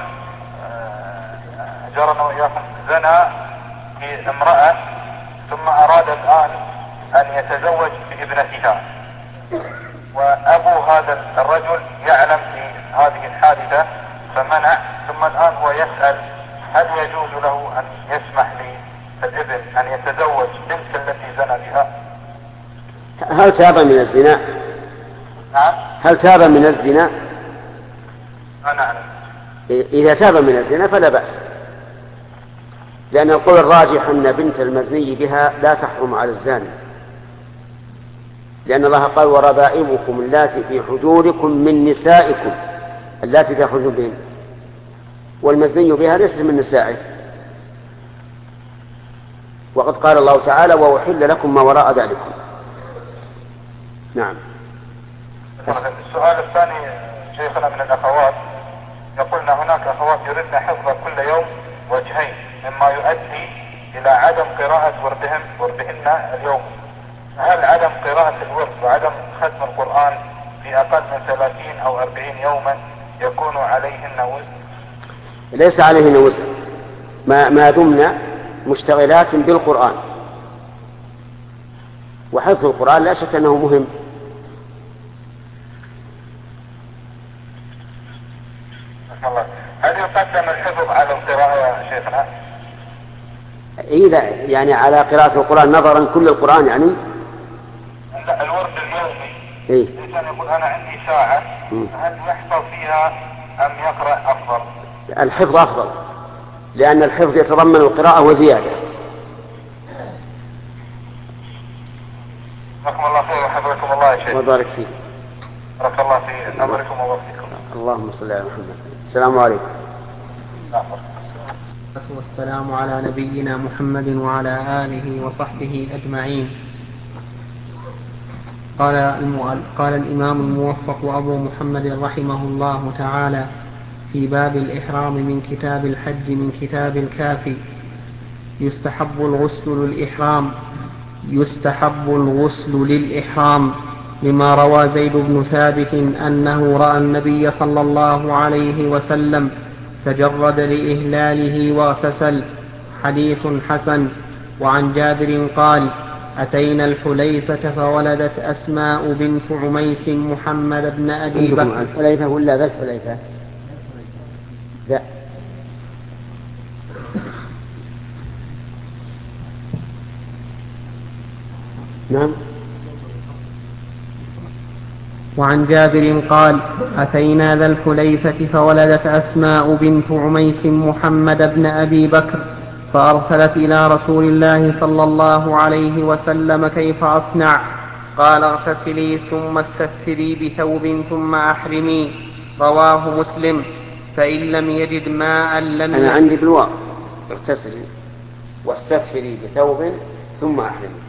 جرنا وإياكم زنى بامرأة ثم أراد الآن أن يتزوج بابنتها، وأبو هذا الرجل يعلم بهذه الحادثة فمنع، ثم الآن هو يسأل هل يجوز له أن يسمح للابن أن يتزوج بنت التي زنى بها؟ هل تاب من الزنا؟ نعم. هل تاب من الزنا؟ أنا أعلم. إذا تاب من الزنا فلا بأس، لأن القول الراجح أن بنت المزني بها لا تحرم على الزاني، لأن الله قال وربائبكم اللاتي في حجوركم من نسائكم اللاتي تخرجون بهن، والمزني بها ليس من نسائه، وقد قال الله تعالى وأحل لكم ما وراء ذلكم. نعم. السؤال الثاني شيخنا من الأخوات يقولن هناك أخوات يردن حفظ كل يوم وجهين، مما يؤدي إلى عدم قراءة وردهن اليوم. هل عدم قراءة الورد وعدم ختم القرآن في أقل من 30 أو 40 يوما يكون عليهن وزن؟ ليس عليهن وزن ما دمنا مشتغلات بالقرآن، وحفظ القرآن لا شك أنه مهم. هل يقدم الحفظ على القراءة يا شيخنا؟ إذا يعني على قراءة القرآن نظرا كل القرآن يعني؟ لا، الورد اليومي. إيه؟ الإنسان يقول أنا عندي ساعة، هل يحفظ فيها أم يقرأ أفضل؟ الحفظ أفضل، لأن الحفظ يتضمن القراءة وزيادة. جزاكم الله خير وحفظكم الله يا شيخ. وبارك فيك. بارك الله في أمركم ووفقكم. اللهم صل على محمد. السلام عليكم. والسلام على نبينا محمد وعلى آله وصحبه أجمعين. قال الإمام الموفق أبو محمد رحمه الله تعالى في باب الإحرام من كتاب الحج من كتاب الكافي: يستحب الغسل للإحرام لما روى زيد بن ثابت أنه رأى النبي صلى الله عليه وسلم تجرد لإهلاله واغتسل، حديث حسن. وعن جابر قال: أتينا الحليفة فولدت أسماء بنت عميس محمد بن أبي بكر. الحليفة ولا ذا الحليفة؟ لا. نعم. وعن جابر قال: أتينا ذا الحليفة فولدت أسماء بنت عميس محمد بن أبي بكر، فأرسلت إلى رسول الله صلى الله عليه وسلم: كيف أصنع؟ قال: اغتسلي ثم استثري بثوب ثم أحرمي. رواه مسلم. فإن لم يجد ماء أنا عندي بالواو: اغتسلي واستثري بثوب ثم أحرمي.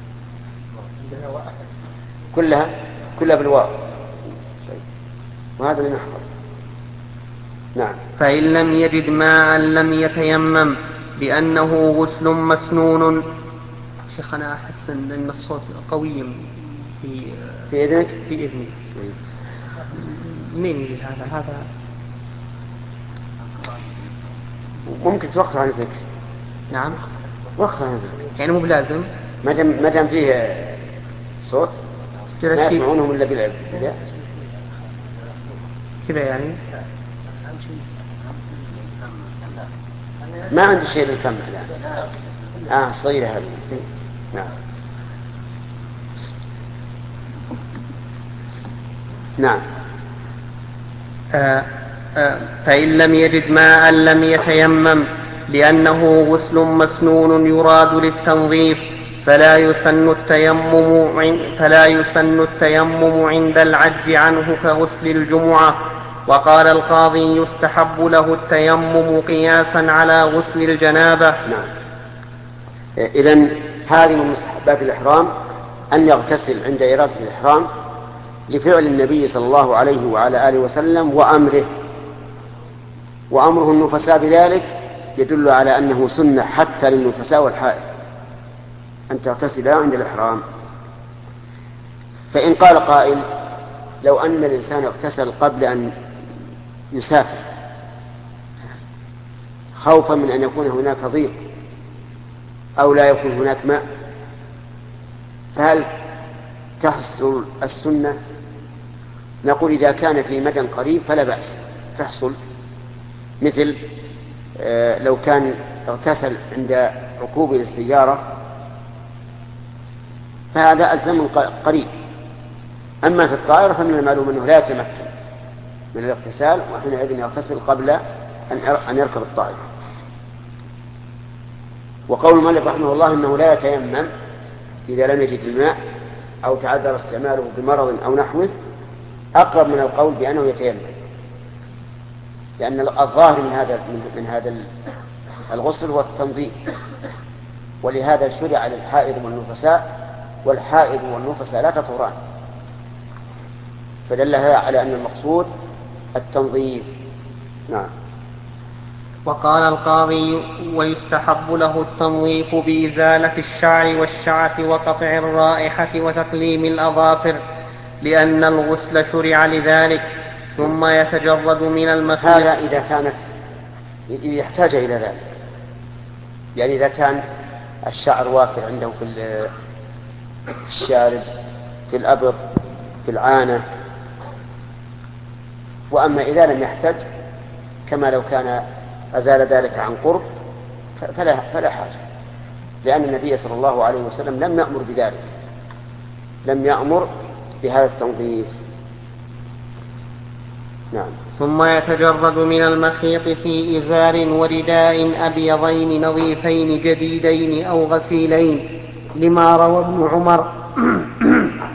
كلها بالواو. وهذا اللي نحفظ. نعم. فإن لم يجد ماء لم يتيمم لأنه غسل مسنون. شيخ أنا أحس أن الصوت قوي في إذنك؟ في إذني. مين يجي هذا؟ ممكن توقف عن ذلك. نعم. وقف عن ذلك. يعني مو بلازم. ما دام فيه صوت ما يسمعونهم إلا بالعب كذا يعني. ما عندي شيء للفم الآن. صغيرة هذه. نعم. نعم. فإن لم يجد ماء لم يتيمم لأنه غسل مسنون يراد للتنظيف، فلا يسن التيمم عند العجز عنه كغسل الجمعة. وقال القاضي: يستحب له التيمم قياسا على غسل الجنابة. نعم. إذن هذه من مستحبات الإحرام أن يغتسل عند إرادة الإحرام لفعل النبي صلى الله عليه وعلى آله وسلم وأمره النفساء بذلك يدل على أنه سنة حتى للنفساء والحائض أن تغتسلا عند الإحرام. فإن قال قائل: لو أن الإنسان اغتسل قبل أن يسافر خوفا من أن يكون هناك ضيق أو لا يكون هناك ماء، فهل تحصل السنة؟ نقول: إذا كان في مدى قريب فلا بأس تحصل، مثل لو كان اغتسل عند ركوبه للسيارة فهذا الزمن قريب. أما في الطائرة فمن المعلوم أنه لا يتمكن من الاغتسال، وحينئذ يغتسل قبل أن يركب الطائرة. وقول المؤلف رحمه الله أنه لا يتيمم إذا لم يجد الماء أو تعذر استعماله بمرض أو نحوه أقرب من القول بأنه يتيمم، لأن الظاهر من هذا الغسل هو التنظيف، ولهذا شرع للحائض والنفساء، والحائض والنفساء لا تطهران، فدل هذا على أن المقصود التنظيف. نعم. وقال القاضي: ويستحب له التنظيف بإزالة الشعر والشعث وقطع الرائحة وتقليم الأظافر، لأن الغسل شرع لذلك، ثم يتجرد من المخيط. هذا إذا كانت يحتاج إلى ذلك، يعني إذا كان الشعر وافر عنده في الشارب، في الأبط، في العانة. وأما إذا لم يحتاج كما لو كان أزال ذلك عن قرب فلا حاجة، لأن النبي صلى الله عليه وسلم لم يأمر بذلك، لم يأمر بهذا التنظيف. نعم. ثم يتجرد من المخيط في إزار ورداء أبيضين نظيفين جديدين أو غسيلين، لما روى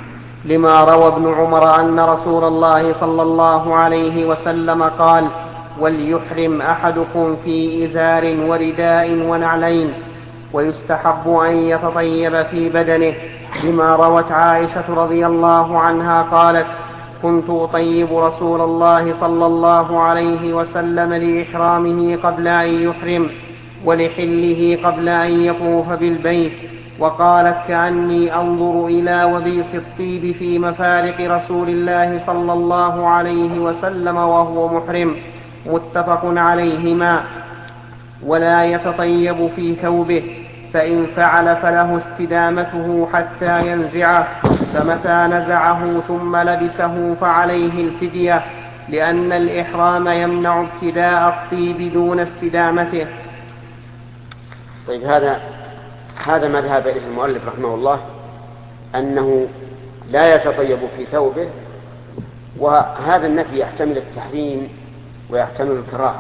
ابن عمر أن رسول الله صلى الله عليه وسلم قال: وليحرم أحدكم في إزار ورداء ونعلين. ويستحب أن يتطيب في بدنه، لما روت عائشة رضي الله عنها قالت: كنت أطيب رسول الله صلى الله عليه وسلم لإحرامه قبل أن يحرم، ولحله قبل أن يطوف بالبيت. وقالت: كأني أنظر إلى وبيص الطيب في مفارق رسول الله صلى الله عليه وسلم وهو محرم. متفق عليهما. ولا يتطيب في ثوبه، فإن فعل فله استدامته حتى ينزعه، فمتى نزعه ثم لبسه فعليه الفدية، لأن الإحرام يمنع ابتداء الطيب دون استدامته. طيب، هذا ما ذهب إليه المؤلف رحمه الله، أنه لا يتطيب في ثوبه، وهذا النفي يحتمل التحريم ويحتمل الكراهة.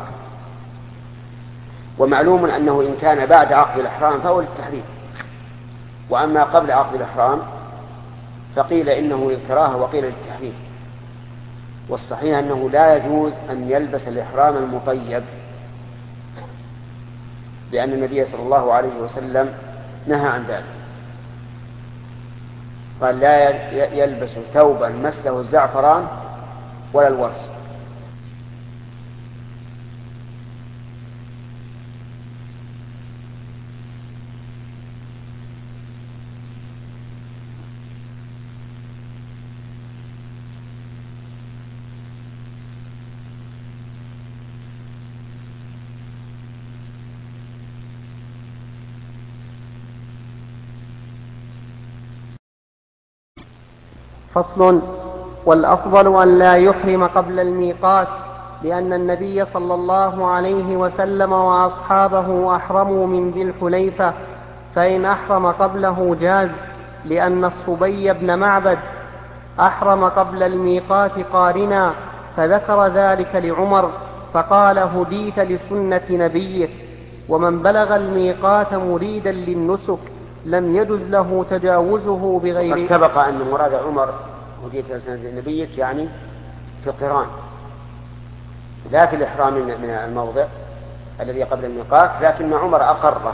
ومعلوم أنه إن كان بعد عقد الإحرام فهو للتحريم، وأما قبل عقد الإحرام فقيل إنه للكراهة وقيل للتحريم. والصحيح أنه لا يجوز أن يلبس الإحرام المطيب، لأن النبي صلى الله عليه وسلم نهى عن ذلك، قال: لا يلبس ثوبا مسه الزعفران ولا الورس. فصل. والأفضل أن لا يحرم قبل الميقات، لأن النبي صلى الله عليه وسلم وأصحابه أحرموا من ذي الحليفة، فإن أحرم قبله جاز، لأن الصبي بن معبد أحرم قبل الميقات قارنا، فذكر ذلك لعمر فقال: هديت لسنة نبيك. ومن بلغ الميقات مريدا للنسك لم يجز له تجاوزه بغير. قد سبق أن مراد عمر هديت لسنة نبيك يعني في القران، لا في الإحرام من الموضع الذي قبل الميقات، لكن عمر أقره.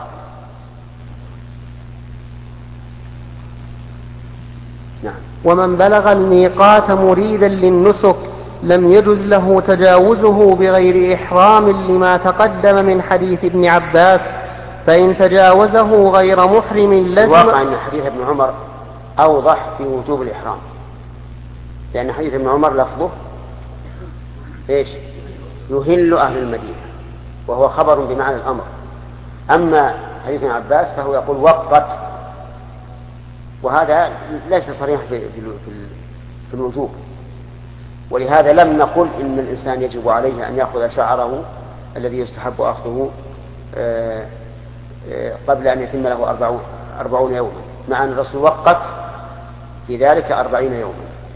نعم. ومن بلغ الميقات مريدا للنسك لم يجز له تجاوزه بغير إحرام، لما تقدم من حديث ابن عباس، فإن تجاوزه غير محرم لزم. الواقع أن حديث ابن عمر أوضح في وجوب الإحرام، لأن حديث ابن عمر لفظه إيش؟ يهل أهل المدينة، وهو خبر بمعنى الأمر. أما حديث ابن عباس فهو يقول وقت، وهذا ليس صريح في الوجوب، ولهذا لم نقل إن الإنسان يجب عليه أن يأخذ شعره الذي يستحب أخذه قبل أن يتم له 40 يوما، مع أن الرسول وقت في ذلك 40 يوما.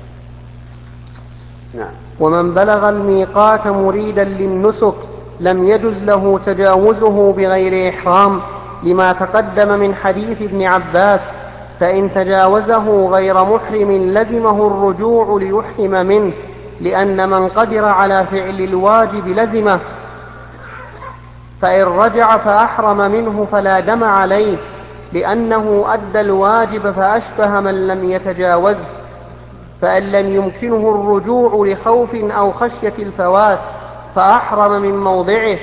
نعم. ومن بلغ الميقات مريدا للنسك لم يجز له تجاوزه بغير إحرام، لما تقدم من حديث ابن عباس، فإن تجاوزه غير محرم لزمه الرجوع ليحرم منه، لأن من قدر على فعل الواجب لزمه، فإن رجع فأحرم منه فلا دم عليه، لأنه أدى الواجب فأشبه من لم يتجاوزه. فإن لم يمكنه الرجوع لخوف أو خشية الفوات فأحرم من موضعه.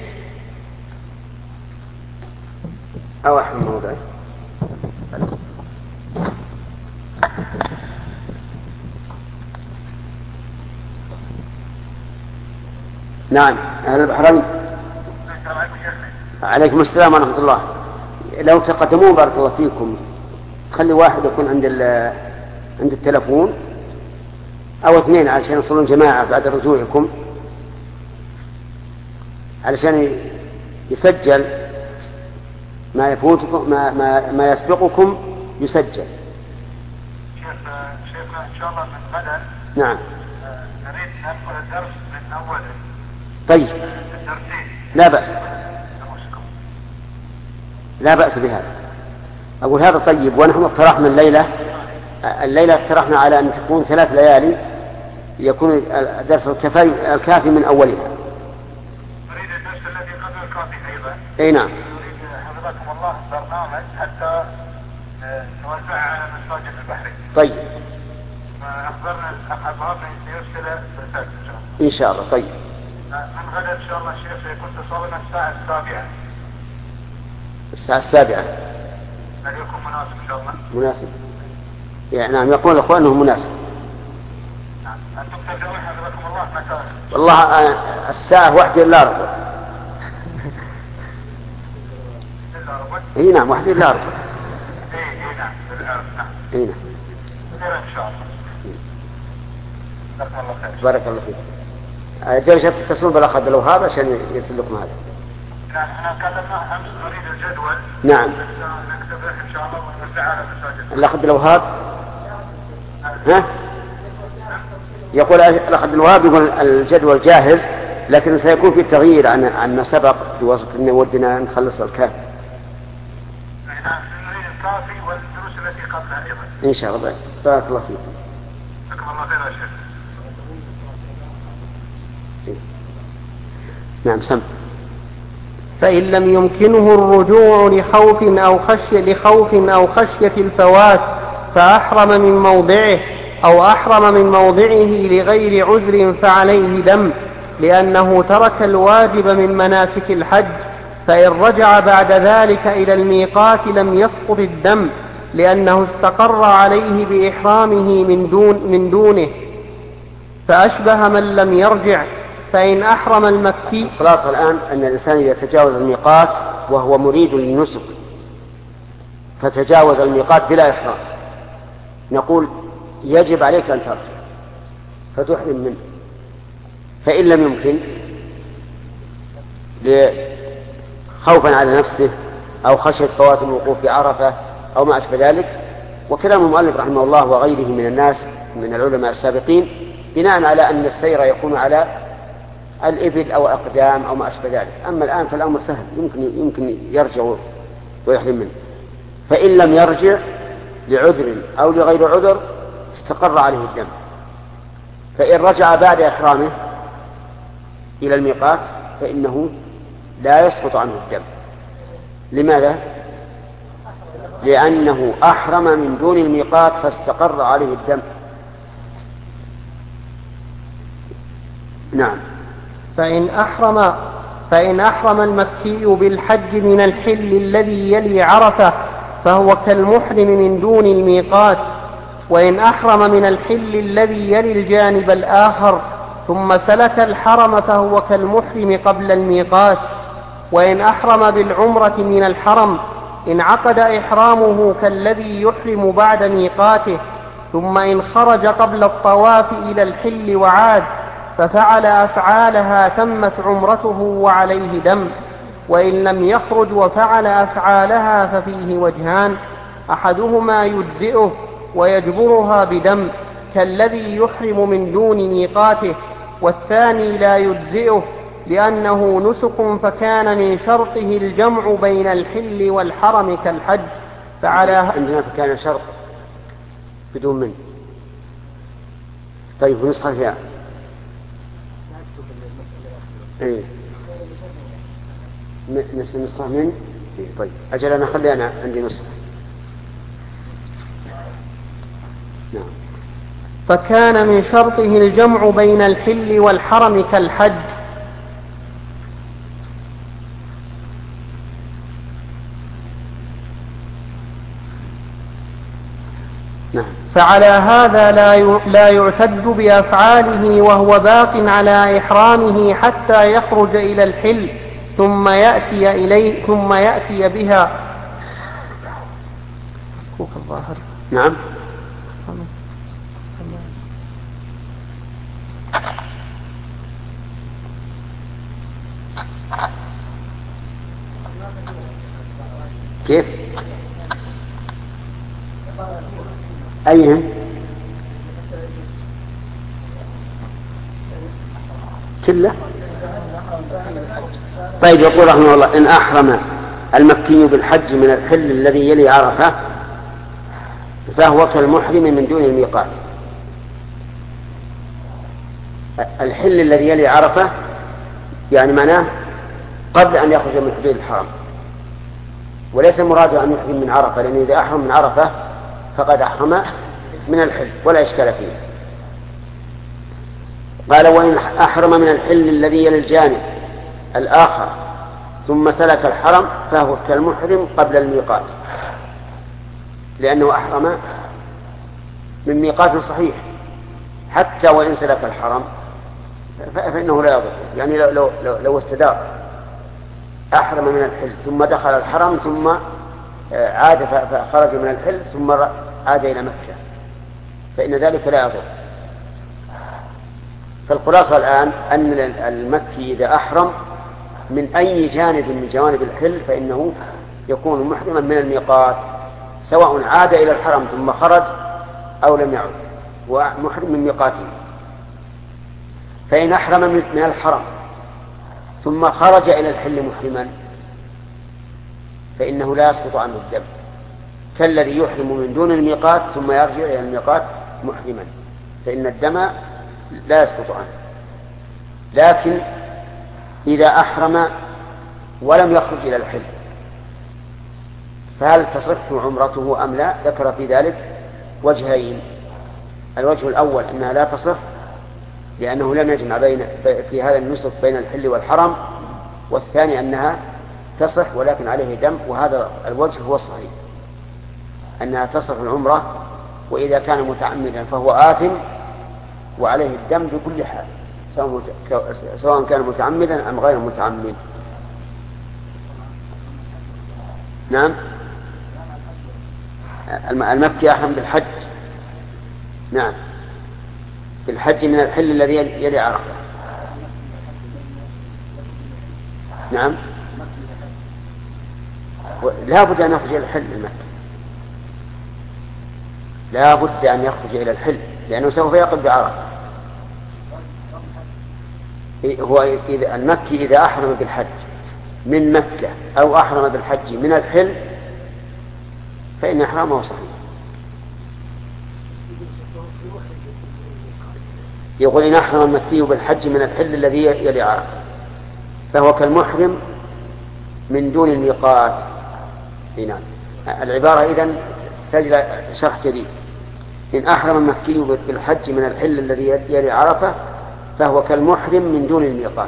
أو أحرم من موضعه. نعم. أهل البحرين. عليكم السلام ورحمة الله. لو تقدموا بارك الله فيكم، تخلي واحد يكون عند التلفون أو اثنين علشان يصلون جماعة بعد رجوعكم، علشان يسجل ما يفوتكم ما يسبقكم يسجل. شيخنا إن شاء الله من غدا. نعم. نريد ندخل الدرس من أوله. طيب. لا بأس. لا بأس بهذا. أقول هذا طيب. ونحن اقترحنا الليلة اقترحنا على أن تكون 3 ليالي، يكون الدرس الكافي من أولها. اي نعم. نريد حفظكم الله برنامج حتى نوزعه على مساجد البحرين. طيب. أخبرنا أخبرنا سيرسل برسالة إن شاء الله. طيب. من غدا إن شاء الله الشيخ سيكون تصورنا الساعة 7. الساعة 7. هل يكون مناسب إن شاء الله؟ مناسب. يعني نعم يقول الأخوان أنه مناسب. نعم. أنتم تبدأون حفظكم الله متى؟ والله الساعة 1 إلا 4. اي نعم 1 إلا 4. اي نعم بالعرف. نعم. اي نعم. خير ان شاء الله. جزاكم الله خير. بارك الله فيك. جاء تتصلون بالاخ عبد الوهاب عشان يرسل لكم هذا. نعم احنا كلمناه امس نريد الجدول. نعم. نكتبه ان شاء الله ونوزعه على المساجد. الاخ عبد الوهاب. ها؟ يقول الاخ عبد الوهاب يقول الجدول جاهز لكن سيكون في تغيير عن ما سبق بواسطة ان ودنا نخلص الكافي. نعم نريد الكافي والدروس التي قبلها ايضا. ان شاء الله. بارك الله فيك. جزاكم الله خير يا شيخ. نعم سم. فإن لم يمكنه الرجوع لخوف أو خشية الفوات فأحرم من موضعه أو أحرم من موضعه لغير عذر فعليه دم لأنه ترك الواجب من مناسك الحج. فإن رجع بعد ذلك إلى الميقات لم يسقط الدم لأنه استقر عليه بإحرامه من دونه فأشبه من لم يرجع. فإن أحرم المكي. خلاص الآن أن الإنسان إذا تجاوز الميقات وهو مريد للنسك فتجاوز الميقات بلا إحرام نقول يجب عليك أن ترجع فتحرم منه. فإن لم يمكن خوفا على نفسه أو خشية فوات الوقوف بعرفة أو ما أشبه ذلك. وكلام المؤلف رحمه الله وغيره من الناس من العلماء السابقين بناء على أن السير يكون على الإبل أو أقدام أو ما أشبه ذلك. أما الآن فالأمر سهل يمكن يرجع ويحرم منه. فإن لم يرجع لعذر أو لغير عذر استقر عليه الدم. فإن رجع بعد إحرامه إلى الميقات فإنه لا يسقط عنه الدم. لماذا؟ لأنه أحرم من دون الميقات فاستقر عليه الدم. نعم. فإن أحرم المكي بالحج من الحل الذي يلي عرفة فهو كالمحرم من دون الميقات. وإن أحرم من الحل الذي يلي الجانب الآخر ثم سلك الحرم فهو كالمحرم قبل الميقات. وإن أحرم بالعمرة من الحرم انعقد إحرامه كالذي يحرم بعد ميقاته. ثم إن خرج قبل الطواف إلى الحل وعاد ففعل أفعالها تمت عمرته وعليه دم. وإن لم يخرج وفعل أفعالها ففيه وجهان أحدهما يجزئه ويجبرها بدم كالذي يحرم من دون ميقاته والثاني لا يجزئه لأنه نسك فكان من شرطه الجمع بين الحل والحرم كالحج. عندنا فكان شرط بدون من. طيب نسخة فيها ايه نفس النسخة من إيه. طيب أجل أنا خلي أنا عندي نسخة. نعم. فكان من شرطه الجمع بين الحل والحرم كالحج. نعم. فعلى هذا لا يعتد بأفعاله وهو باق على إحرامه حتى يخرج إلى الحل ثم يأتي بها. نعم. كيف؟ أيهم؟ كله؟ طيب يقول رحمه الله إن أحرم المكي بالحج من الحل الذي يلي عرفة فهو كالمحرم من دون الميقات. الحل الذي يلي عرفة يعني معناه قبل أن يخرج من حدود الحرم، وليس مراد أن يحرم من عرفة، لأنه إذا أحرم من عرفة فقد أحرم من الحل ولا إشكال فيه. قال وإن أحرم من الحل الذي يلي الجانب الآخر ثم سلك الحرم فهو كالمحرم قبل الميقات، لأنه أحرم من ميقات صحيح، حتى وإن سلك الحرم فإنه لا يضر. يعني لو استدار أحرم من الحل ثم دخل الحرم ثم عاد فخرج من الحل ثم عاد إلى مكة فإن ذلك لا يضر. فالخلاصة الآن أن المكي إذا أحرم من أي جانب من جوانب الحل فإنه يكون محرما من الميقات، سواء عاد إلى الحرم ثم خرج أو لم يعد، ومحرم من ميقاته. فإن أحرم من الحرم ثم خرج إلى الحل محرما فإنه لا يسقط عنه الدم، كالذي يحرم من دون الميقات ثم يرجع إلى الميقات محرما، فإن الدم لا يسقط عنه. لكن إذا أحرم ولم يخرج إلى الحل فهل تصح عمرته أم لا؟ ذكر في ذلك وجهين. الوجه الأول أنها لا تصح لأنه لم يجمع في هذا النسك بين الحل والحرم، والثاني أنها تصح ولكن عليه دم، وهذا الوجه هو الصحيح أنها تصح العمرة، وإذا كان متعمدا فهو آثم وعليه الدم بكل حال سواء كان متعمدا أم غير متعمد. نعم المكي أحرم بالحج، نعم بالحج من الحل الذي يلي عرفة. نعم لا بد أن يخرج إلى الحل المكي، لا بد أن يخرج إلى الحل لأنه سوف يقف بعرفة. هو المكي إذا أحرم بالحج من مكة أو أحرم بالحج من الحل فإن إحرامه صحيح. يقول إن أحرم المكي بالحج من الحل الذي يلي عرفة فهو كالمحرم من دون الميقات. نعم العبارة إذن تحتاج شرح جديد. إن أحرم المكي بالحج من الحل الذي يلي عرفة فهو كالمحرم من دون الميقات،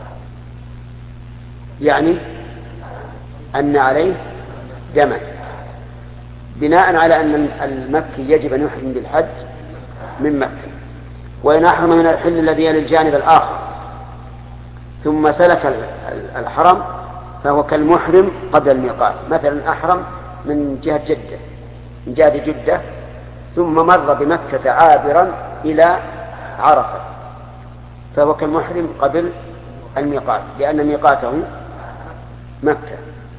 يعني أن عليه دما، بناء على أن المكي يجب أن يحرم بالحج من مكة. وإن أحرم من الحل الذي يلي الجانب الآخر ثم سلك الحرم فهو كالمحرم قبل الميقات. مثلا أحرم من جهة جدة، من جهة جدة ثم مر بمكة عابرا إلى عرفة فهو كالمحرم قبل الميقات لأن ميقاته مكة،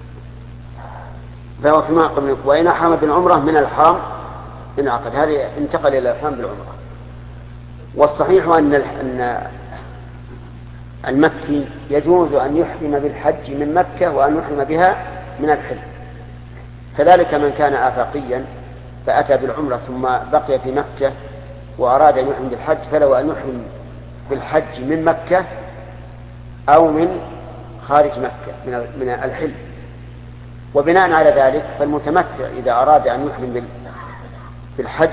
فهو كما قبل. وإن أحرم بالعمرة من الحرم انعقد، هذه انتقل إلى الإحرام بالعمرة. والصحيح أن المكي يجوز أن يحرم بالحج من مكة وأن يحرم بها من الحل، كذلك من كان آفاقيا فأتى بالعمرة ثم بقي في مكة وأراد أن يحرم بالحج فلو أن يحرم بالحج من مكة أو من خارج مكة من الحل. وبناء على ذلك فالمتمتع إذا أراد أن يحرم بالحج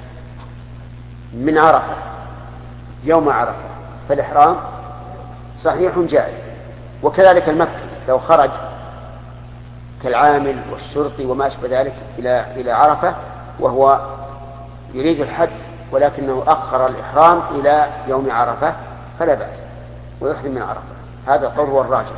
من عرفة يوم عرفة فالإحرام صحيح جائز. وكذلك المكي لو خرج كالعامل والشرطي وما أشبه ذلك إلى عرفة وهو يريد الحج ولكنه أخر الإحرام إلى يوم عرفة فلا بأس ويحرم من عرفة. هذا القول هو الراجح.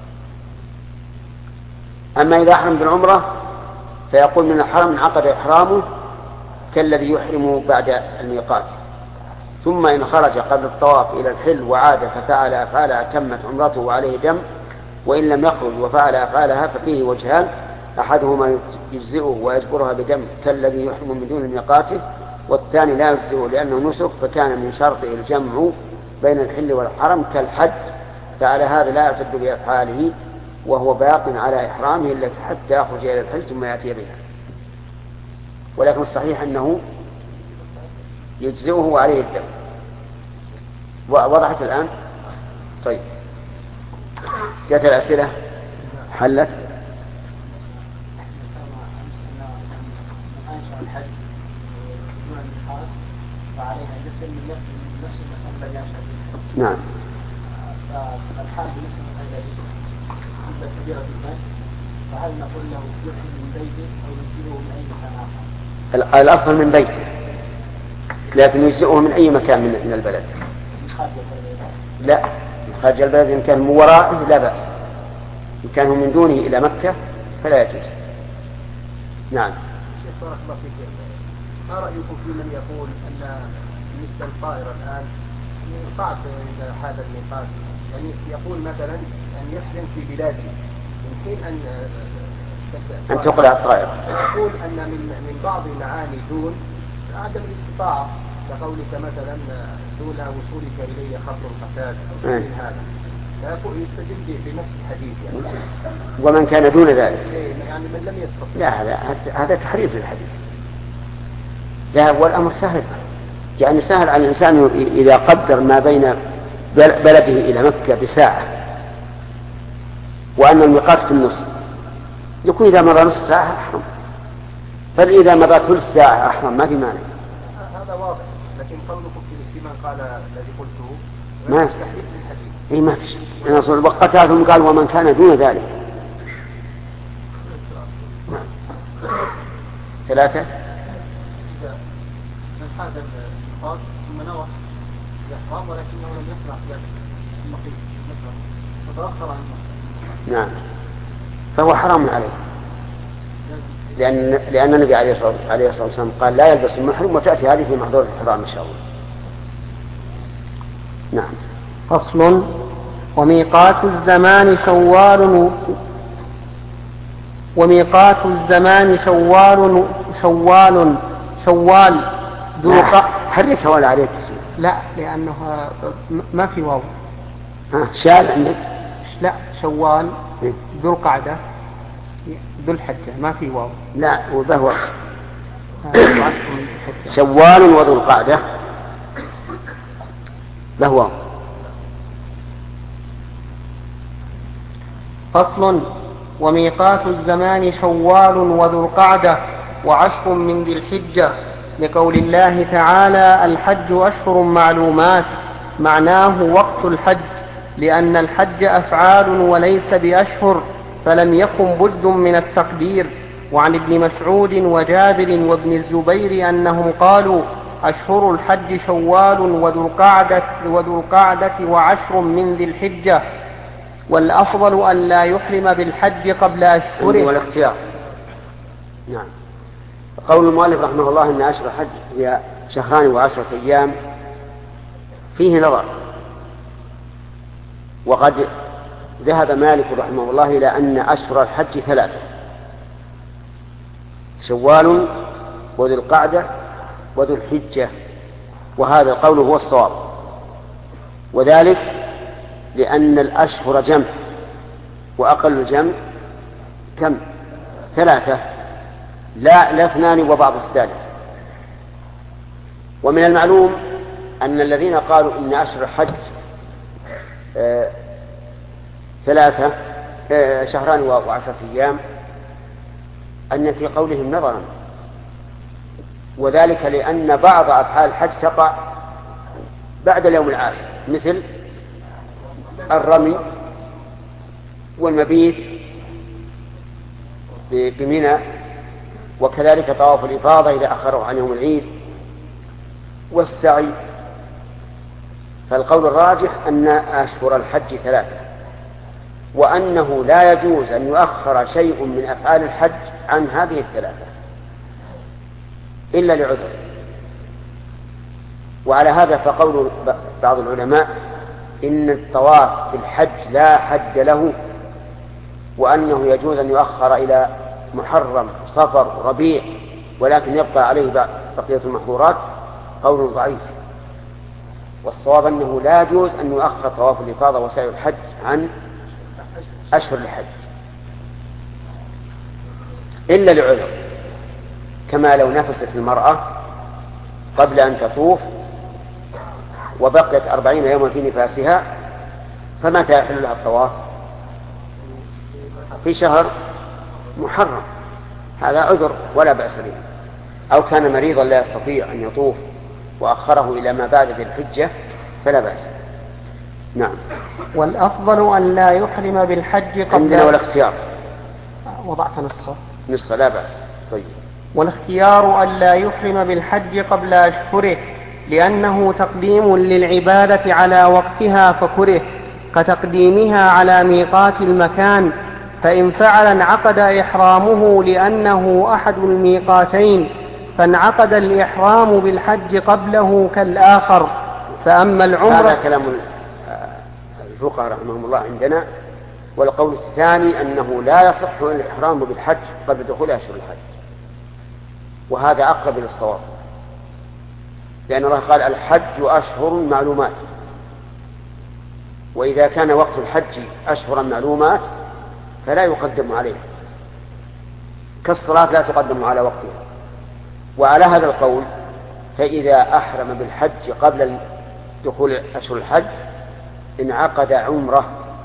أما إذا أحرم بالعمرة فيقول من الحرم انعقد إحرامه كالذي يحرم بعد الميقات، ثم إن خرج قبل الطواف إلى الحل وعاد ففعل أفعالها تمت عمرته وعليه دم، وإن لم يخرج وفعل أفعالها ففيه وجهان، أحدهما يجزئه ويجبرها بدم كالذي يحرم من دون ميقاته، والثاني لا يجزئه لأنه نسك فكان من شرطه الجمع بين الحل والحرم كالحج، فعلى هذا لا يعتد بأفعاله وهو باق على إحرامه إلا حتى يخرج إلى الحل ثم يأتي بها. ولكن الصحيح أنه يجزئه وعليه الدم. وضحت الآن؟ طيب جاءت الأسئلة حلت. نعم. فالحال بالنسبة للمسجد كبيرة جدا، فهل نقول له يخرج من بيته أو ينزله من أي مكان آخر؟ الأفضل من بيته، لكن يجزئه من أي مكان من البلد. لا، خارج البلد إن كان من ورائه لا بأس، إن كان من دونه إلى مكة فلا يجوز. نعم. شيخ بارك الله فيك، ما رأيكم في من يقول أن بالنسبة للطائرة الآن صعب إلى هذا الميقات، يعني يقول مثلا أن يحرم في بلاده يمكن أن تقلع الطائرة، يقول أن من بعض المعاني دون عدم الاستطاعة، كقولك مثلا دون وصولك إلي خط القتال أو من هذا، فيقول يستدل بنفس الحديث يعني. ومن كان دون ذلك يعني من لم يستطع. لا، هذا تحريف للحديث. لا، والأمر سهل، يعني سهل على الإنسان إذا قدر ما بين بلده إلى مكة بساعة، وأن الميقات في النصف، يكون إذا مضى نصف ساعة أحرم، فإذا مضى ثلث ساعة أحرم، ما في مانع. هذا واضح، لكن قولكم في من قال الذي قلته ما تحريف للحديث. إيه ما فيش، لأن رسول وقتها ثم قال ومن كان دون ذلك. 3. من هذا الميقات ثم نوى الإحرام ولكنه لم يسمع في المقيم فتأخر عن المقيم. نعم، فهو حرام عليه، لأن النبي عليه الصلاة والسلام قال لا يلبس المحرم، وتأتي هذه في محظور الحرام إن شاء الله. نعم. فصل. وميقات الزمان شوال ذو حرك ولا عليك؟ لا، لأنه ما في واو. شال عندك؟ لا، شوال ذو القعدة ذو الحجة ما في واو. لا، وبهو شوال وذو القعدة له واو. فصل. وميقات الزمان شوال وذو القعدة وعشر من ذي الحجة، لقول الله تعالى الحج أشهر معلومات، معناه وقت الحج، لأن الحج أفعال وليس بأشهر، فلم يكن بد من التقدير. وعن ابن مسعود وجابر وابن الزبير أنهم قالوا أشهر الحج شوال وذو القعدة وعشر من ذي الحجة، والأفضل أن لا يحرم بالحج قبل أشهره. والاختيار. نعم. قول المؤلف رحمه الله أن أشهر الحج هي 2 و10 أيام فيه نظر، وقد ذهب مالك رحمه الله إلى أن أشهر الحج 3: شوال وذو القعدة وذو الحجة، وهذا القول هو الصواب، وذلك لأن الأشهر جمع، وأقل الجمع كم؟ 3، لا 2 وبعض الثالث. ومن المعلوم أن الذين قالوا إن أشهر الحج 3 2 و10 أيام أن في قولهم نظرا، وذلك لأن بعض أفعال الحج تقع بعد اليوم العاشر، مثل الرمي والمبيت بمنى، وكذلك طواف الإفاضة إذا أخروا عن يوم العيد، والسعي. فالقول الراجح أن أشهر الحج 3، وأنه لا يجوز أن يؤخر شيء من أفعال الحج عن هذه 3 إلا لعذر. وعلى هذا فقول بعض العلماء إن الطواف في الحج لا حد له، وأنه يجوز أن يؤخر إلى محرم صفر ربيع، ولكن يبقى عليه بقية المحظورات، قول ضعيف. والصواب أنه لا يجوز أن يؤخر طواف الإفاضة وسعي الحج عن أشهر الحج إلا لعذر، كما لو نفست المرأة قبل أن تطوف وبقيت 40 يوما في نفاسها، فمتى يحل لها الطواف؟ في شهر محرم هذا عذر ولا بأس به، أو كان مريضا لا يستطيع أن يطوف وأخره إلى ما بعد ذي الحجة فلا بأس. نعم. والأفضل أن لا يحرم بالحج قبل. عندنا والاختيار. وضعت نسخة لا بأس. طيب. والاختيار أن لا يحرم بالحج قبل أشهره لأنه تقديم للعبادة على وقتها فكره كتقديمها على ميقات المكان، فإن فعل انعقد إحرامه لأنه أحد الميقاتين فانعقد الإحرام بالحج قبله كالآخر. فأما العمرة هذا كلام الفقهاء رحمهم الله عندنا. والقول الثاني أنه لا يصح الإحرام بالحج قبل دخول أشهر الحج، وهذا أقرب إلى الصواب، لأن الله قال الحج أشهر معلومات، وإذا كان وقت الحج أشهر معلومات فلا يقدم عليه، كالصلاة لا تقدم على وقتها. وعلى هذا القول فإذا أحرم بالحج قبل دخول أشهر الحج انعقد عمره،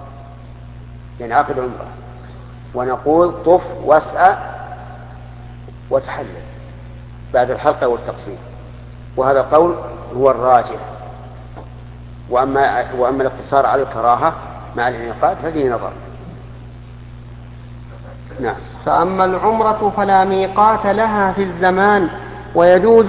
ونقول طف واسعى وتحلل بعد الحلقة والتقصير، وهذا القول هو الراجح. وأما الاقتصار على الكراهة مع الانعقاد ففيه نظر. نعم. فأما العمرة فلا ميقات لها في الزمان، ويجوز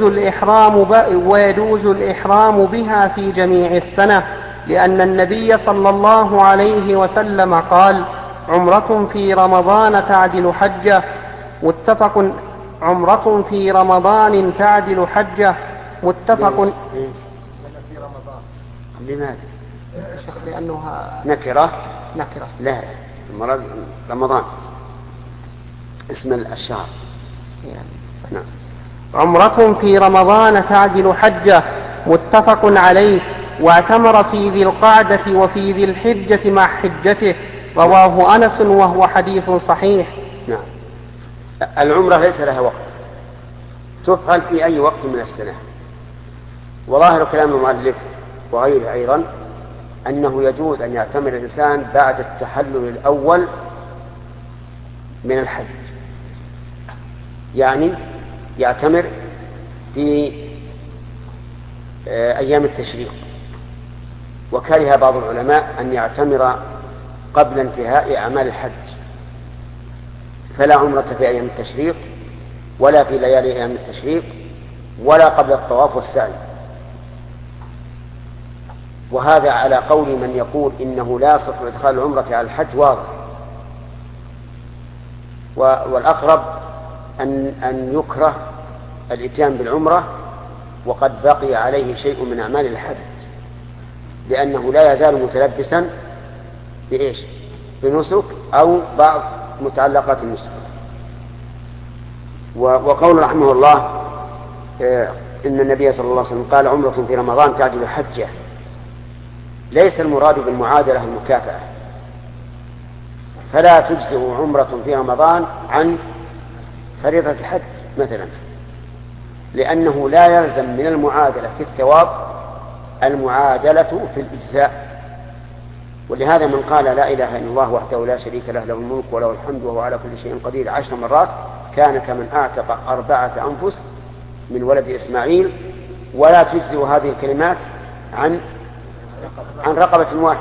الإحرام بها في جميع السنة، لأن النبي صلى الله عليه وسلم قال عمرة في رمضان تعدل حجة. متفق. عمرة في رمضان تعدل حجة. متفق. في رمضان. لماذا؟ لأنها نكرة. لا رمضان اسم الشهر. نعم. عمرة في رمضان تعدل حجة. متفق عليه. واعتمر في ذي القعدة وفي ذي الحجة مع حجته. رواه أنس وهو حديث صحيح. نعم. العمرة ليس لها وقت، تفعل في أي وقت من السنة. وظاهر كلام المؤلف وغيره أيضا أنه يجوز أن يعتمر الإنسان بعد التحلل الأول من الحج، يعني يعتمر في أيام التشريق. وكره بعض العلماء أن يعتمر قبل انتهاء أعمال الحج، فلا عمرة في أيام التشريق ولا في ليالي أيام التشريق ولا قبل الطواف والسعي. وهذا على قول من يقول إنه لا يصح إدخال العمرة على الحج واضح. والأقرب أن يكره الإتيان بالعمرة وقد بقي عليه شيء من أعمال الحج، لأنه لا يزال متلبسا بإيش؟ بنسك أو بعض متعلقات النسك. وقول رحمه الله إن النبي صلى الله عليه وسلم قال عمرة في رمضان تعدل حجة، ليس المراد بالمعادلة المكافأة، فلا تجزئ عمرة في رمضان عن فريضة الحج مثلا، لأنه لا يلزم من المعادلة في الثواب المعادلة في الإجزاء. ولهذا من قال لا إله إلا الله وحده لا شريك له له الملك وله الحمد وهو على كل شيء قدير 10 مرات كان كمن أعتق 4 أنفس من ولد إسماعيل، ولا تجزئ هذه الكلمات عن رقبة واحدة.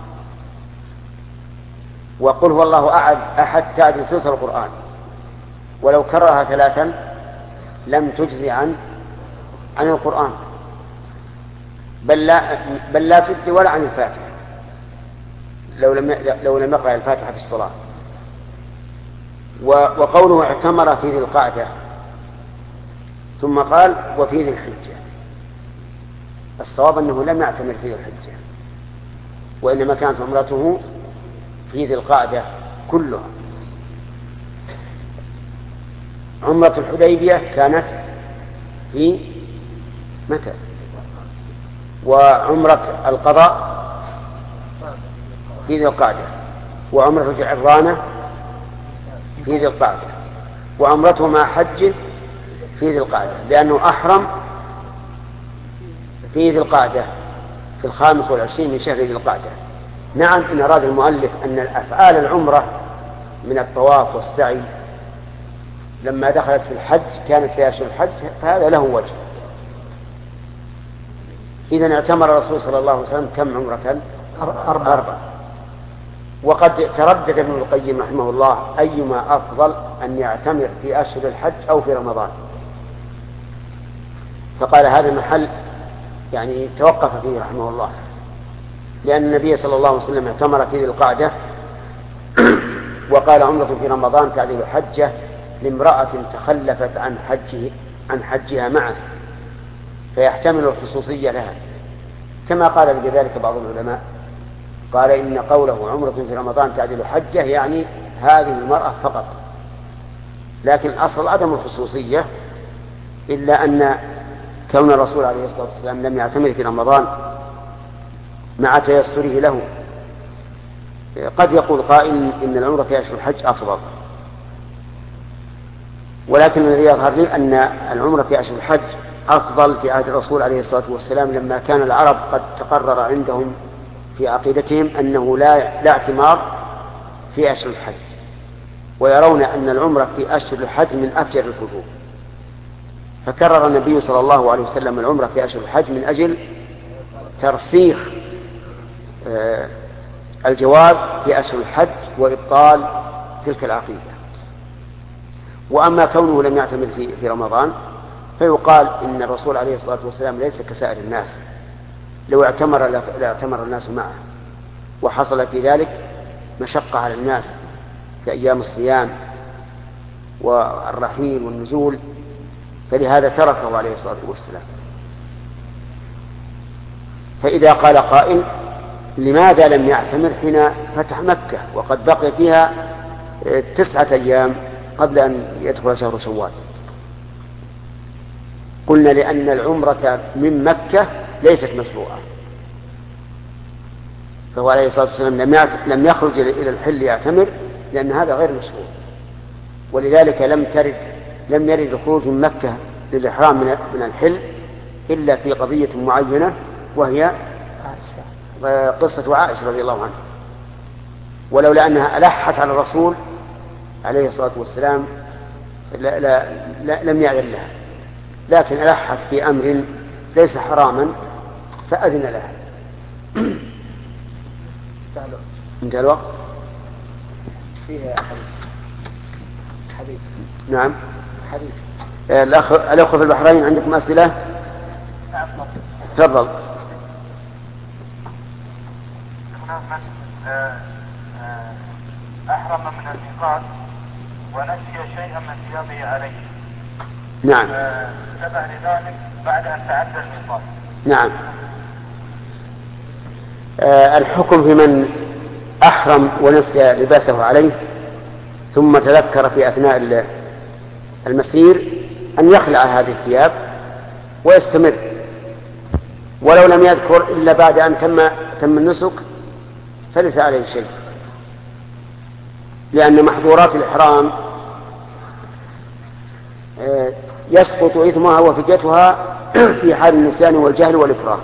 وقل هو الله أحد تعدل ثلث القرآن، ولو كررها 3 لم تجزي عن القرآن، بل لا تجزي ولا عن الفاتحة لو لم يقرأ الفاتحة في الصلاة. وقوله اعتمر في ذي القعدة ثم قال وفي ذي الحجة، الصواب أنه لم يعتمر في ذي الحجة، وإنما كانت عمرته في ذي القعدة كلها. عمرة الحديبية كانت في متى؟ وعمرة القضاء في ذي القعدة، وعمرة الجعرانة في ذي القعدة، وعمرته مع حج في ذي القعدة، لأنه أحرم في ذي القعدة في 25 من شهر ذي القعدة. نعم، إن أراد المؤلف أن أفعال العمرة من الطواف والسعي لما دخلت في الحج كانت في أشهر الحج، فهذا له وجه. إذن اعتمر الرسول صلى الله عليه وسلم كم عمرة؟ 4. وقد تردد ابن القيم رحمه الله أيما أفضل أن يعتمر في أشهر الحج أو في رمضان، فقال هذا المحل يعني توقف فيه رحمه الله، لأن النبي صلى الله عليه وسلم اعتمر في ذي القعدة وقال عمرة في رمضان تعدل حجة لامرأة تخلفت عن حجها معه، فيحتمل الخصوصية لها، كما قال بذلك بعض العلماء، قال إن قوله عمرة في رمضان تعدل حجة يعني هذه المرأة فقط، لكن أصل عدم الخصوصية، إلا أن كون الرسول عليه الصلاة والسلام لم يعتمر في رمضان مع تيسره له. قد يقول قائل إن العمرة في أشهر الحج أفضل، ولكن الذي يظهر لي أن العمرة في أشهر الحج أفضل في عهد الرسول عليه الصلاة والسلام، لما كان العرب قد تقرر عندهم في عقيدتهم أنه لا اعتمار في أشهر الحج، ويرون أن العمرة في أشهر الحج من أفجر الفجور، فكرر النبي صلى الله عليه وسلم العمرة في أشهر الحج من أجل ترسيخ الجواز في أشهر الحج وإبطال تلك العقيدة. وأما كونه لم يعتمر في رمضان فيقال إن الرسول عليه الصلاة والسلام ليس كسائر الناس، لو اعتمر لاعتمر الناس معه، وحصل في ذلك مشقة على الناس كأيام الصيام والرحيل والنزول، فلهذا تركه عليه الصلاة والسلام. فإذا قال قائل لماذا لم يعتمر حين فتح مكة وقد بقي فيها 9 أيام قبل أن يدخل شهر شوال؟ قلنا لأن العمرة من مكة ليست مشروعة، فهو عليه الصلاة والسلام لم يخرج إلى الحل يعتمر، لأن هذا غير مشروع، ولذلك لم يرد الخروج من مكة للإحرام من الحل إلا في قضية معينة، وهي قصة عائشة رضي الله عنها، ولولا أنها ألحت على الرسول عليه الصلاة والسلام لم يأذن لها، لكن ألحت في أمر ليس حراما فأذن لها. انتهى الوقت. فيها حديث. نعم. حديث. الأخوة في البحرين عندكم أسئلة؟ نعم. تفضل. أحرم من الميقات ونسي شيئا من ثيابه عليه. نعم. تبع لذلك بعد أن تعدى الميقات. نعم. الحكم في من أحرم ونسي لباسه عليه ثم تذكر في أثناء المسير أن يخلع هذه الثياب ويستمر، ولو لم يذكر إلا بعد أن تم النسك فليس عليه شيء، لأن محظورات الإحرام يسقط إثمها وفديتها في حال النسيان والجهل والإكراه.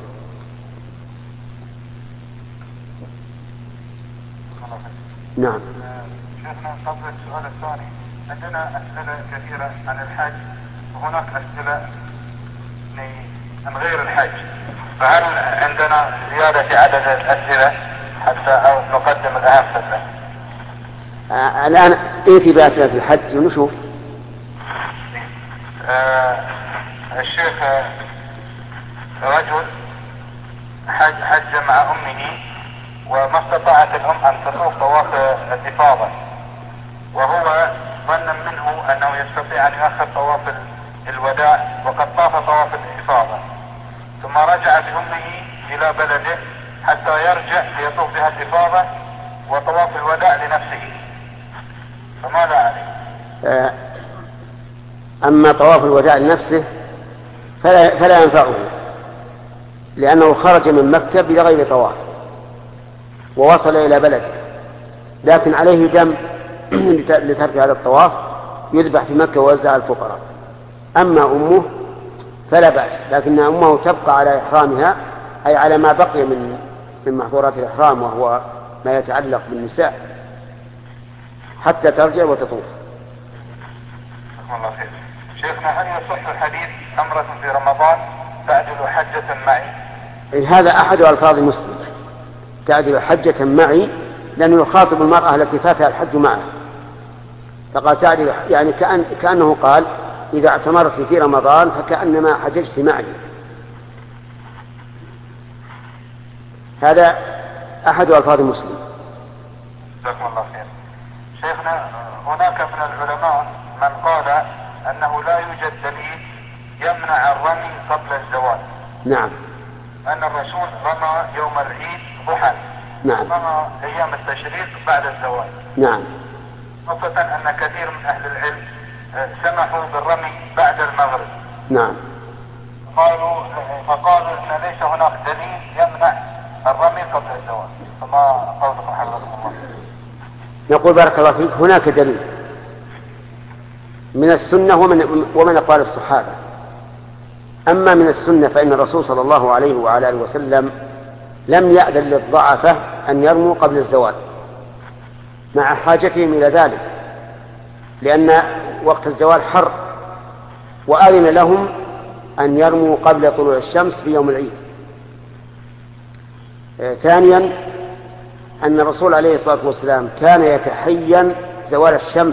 نعم. شيخنا قبل السؤال الثاني، عندنا أسئلة كثيرة عن الحج وهناك أسئلة عن غير الحج، فهل عندنا زيادة في عدد الأسئلة حتى أو نقدم الأهم فترة؟ الآن ائتي بأسئلة الحج ونشوف. الشيخ رجل حج مع أمه وما استطاعت الأم أن تطوف طواف الإفاضة، وهو ظن منه أنه يستطيع أن يؤخر طواف الوداع وقد طاف طواف الإفاضة، ثم رجع بأمه إلى بلده حتى يرجع ليطوف بها الإفاضة وطواف الوداع لنفسه، فماذا عليه؟ أما طواف الوداع لنفسه فلا ينفعه، لأنه خرج من مكة بغير طواف ووصل إلى بلد، لكن عليه دم لترك هذا الطواف يذبح في مكة ويوزع على الفقراء. أما أمه فلا بأس، لكن أمه تبقى على إحرامها، أي على ما بقي من محظورات الإحرام وهو ما يتعلق بالنساء. حتى ترجع وتطوف. الله خير. شيخنا هل يصح الحديث عمرة في رمضان تعدل حجة معي؟ هذا أحد ألفاظ مسلم، تعدل حجة معي، لأنه يخاطب المرأة التي فاتها الحج معه، فقال تعدل يعني كأنه قال إذا اعتمرت في رمضان فكأنما حججت معي. هذا أحد ألفاظ مسلم. جزاكم الله خير. شيخنا هناك من العلماء من قال أنه لا يوجد دليل يمنع الرمي قبل الزوال. نعم. أن الرسول رمى يوم العيد ضحى. نعم. رمى أيام التشريق بعد الزوال. نعم. خاصة أن كثير من أهل العلم سمحوا بالرمي بعد المغرب. نعم. فقالوا أن ليس هناك دليل يمنع الرمي قبل الزوال، فما قولكم حفظكم الله؟ نقول بارك الله فيك هناك دليل من السنة ومن أقوال الصحابة. أما من السنة فإن الرسول صلى الله عليه وعلى آله وسلم لم يأذن للضعفة أن يرموا قبل الزوال مع حاجتهم إلى ذلك، لأن وقت الزوال حر، وأذن لهم أن يرموا قبل طلوع الشمس في يوم العيد. ثانيا أن الرسول عليه الصلاة والسلام كان يتحين زوال الشمس،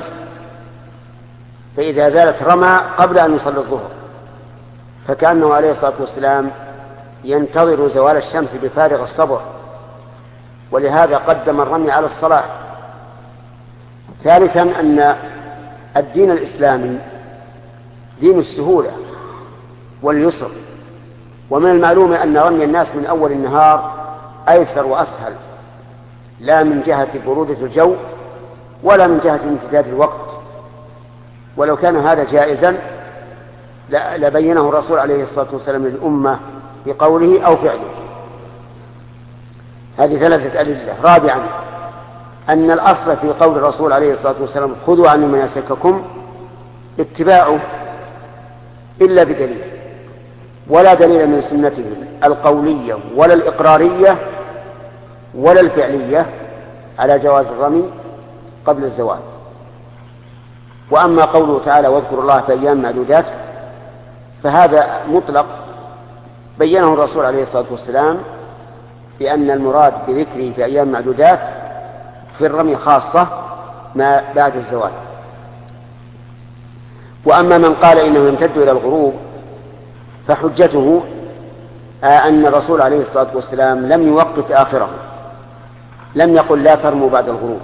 فإذا زالت رمى قبل أن يصلي الظهر، فكأنه عليه الصلاة والسلام ينتظر زوال الشمس بفارغ الصبر، ولهذا قدم الرمي على الصلاة. ثالثا أن الدين الإسلامي دين السهولة واليسر، ومن المعلوم أن رمي الناس من أول النهار أيسر وأسهل، لا من جهة برودة الجو ولا من جهة امتداد الوقت. ولو كان هذا جائزا لبينه الرسول عليه الصلاة والسلام للأمة بقوله أو فعله. هذه ثلاثة أدلة. رابعا أن الأصل في قول الرسول عليه الصلاة والسلام خذوا عني مناسككم اتباعه إلا بدليل، ولا دليل من سنته القولية ولا الإقرارية ولا الفعلية على جواز الرمي قبل الزوال. وأما قوله تعالى واذكروا الله في أيام معدودات فهذا مطلق بينه الرسول عليه الصلاة والسلام بأن المراد بذكره في أيام معدودات في الرمي خاصة ما بعد الزوال. وأما من قال إنه يمتد إلى الغروب فحجته أن الرسول عليه الصلاة والسلام لم يوقت آخره، لم يقل لا ترموا بعد الغروب.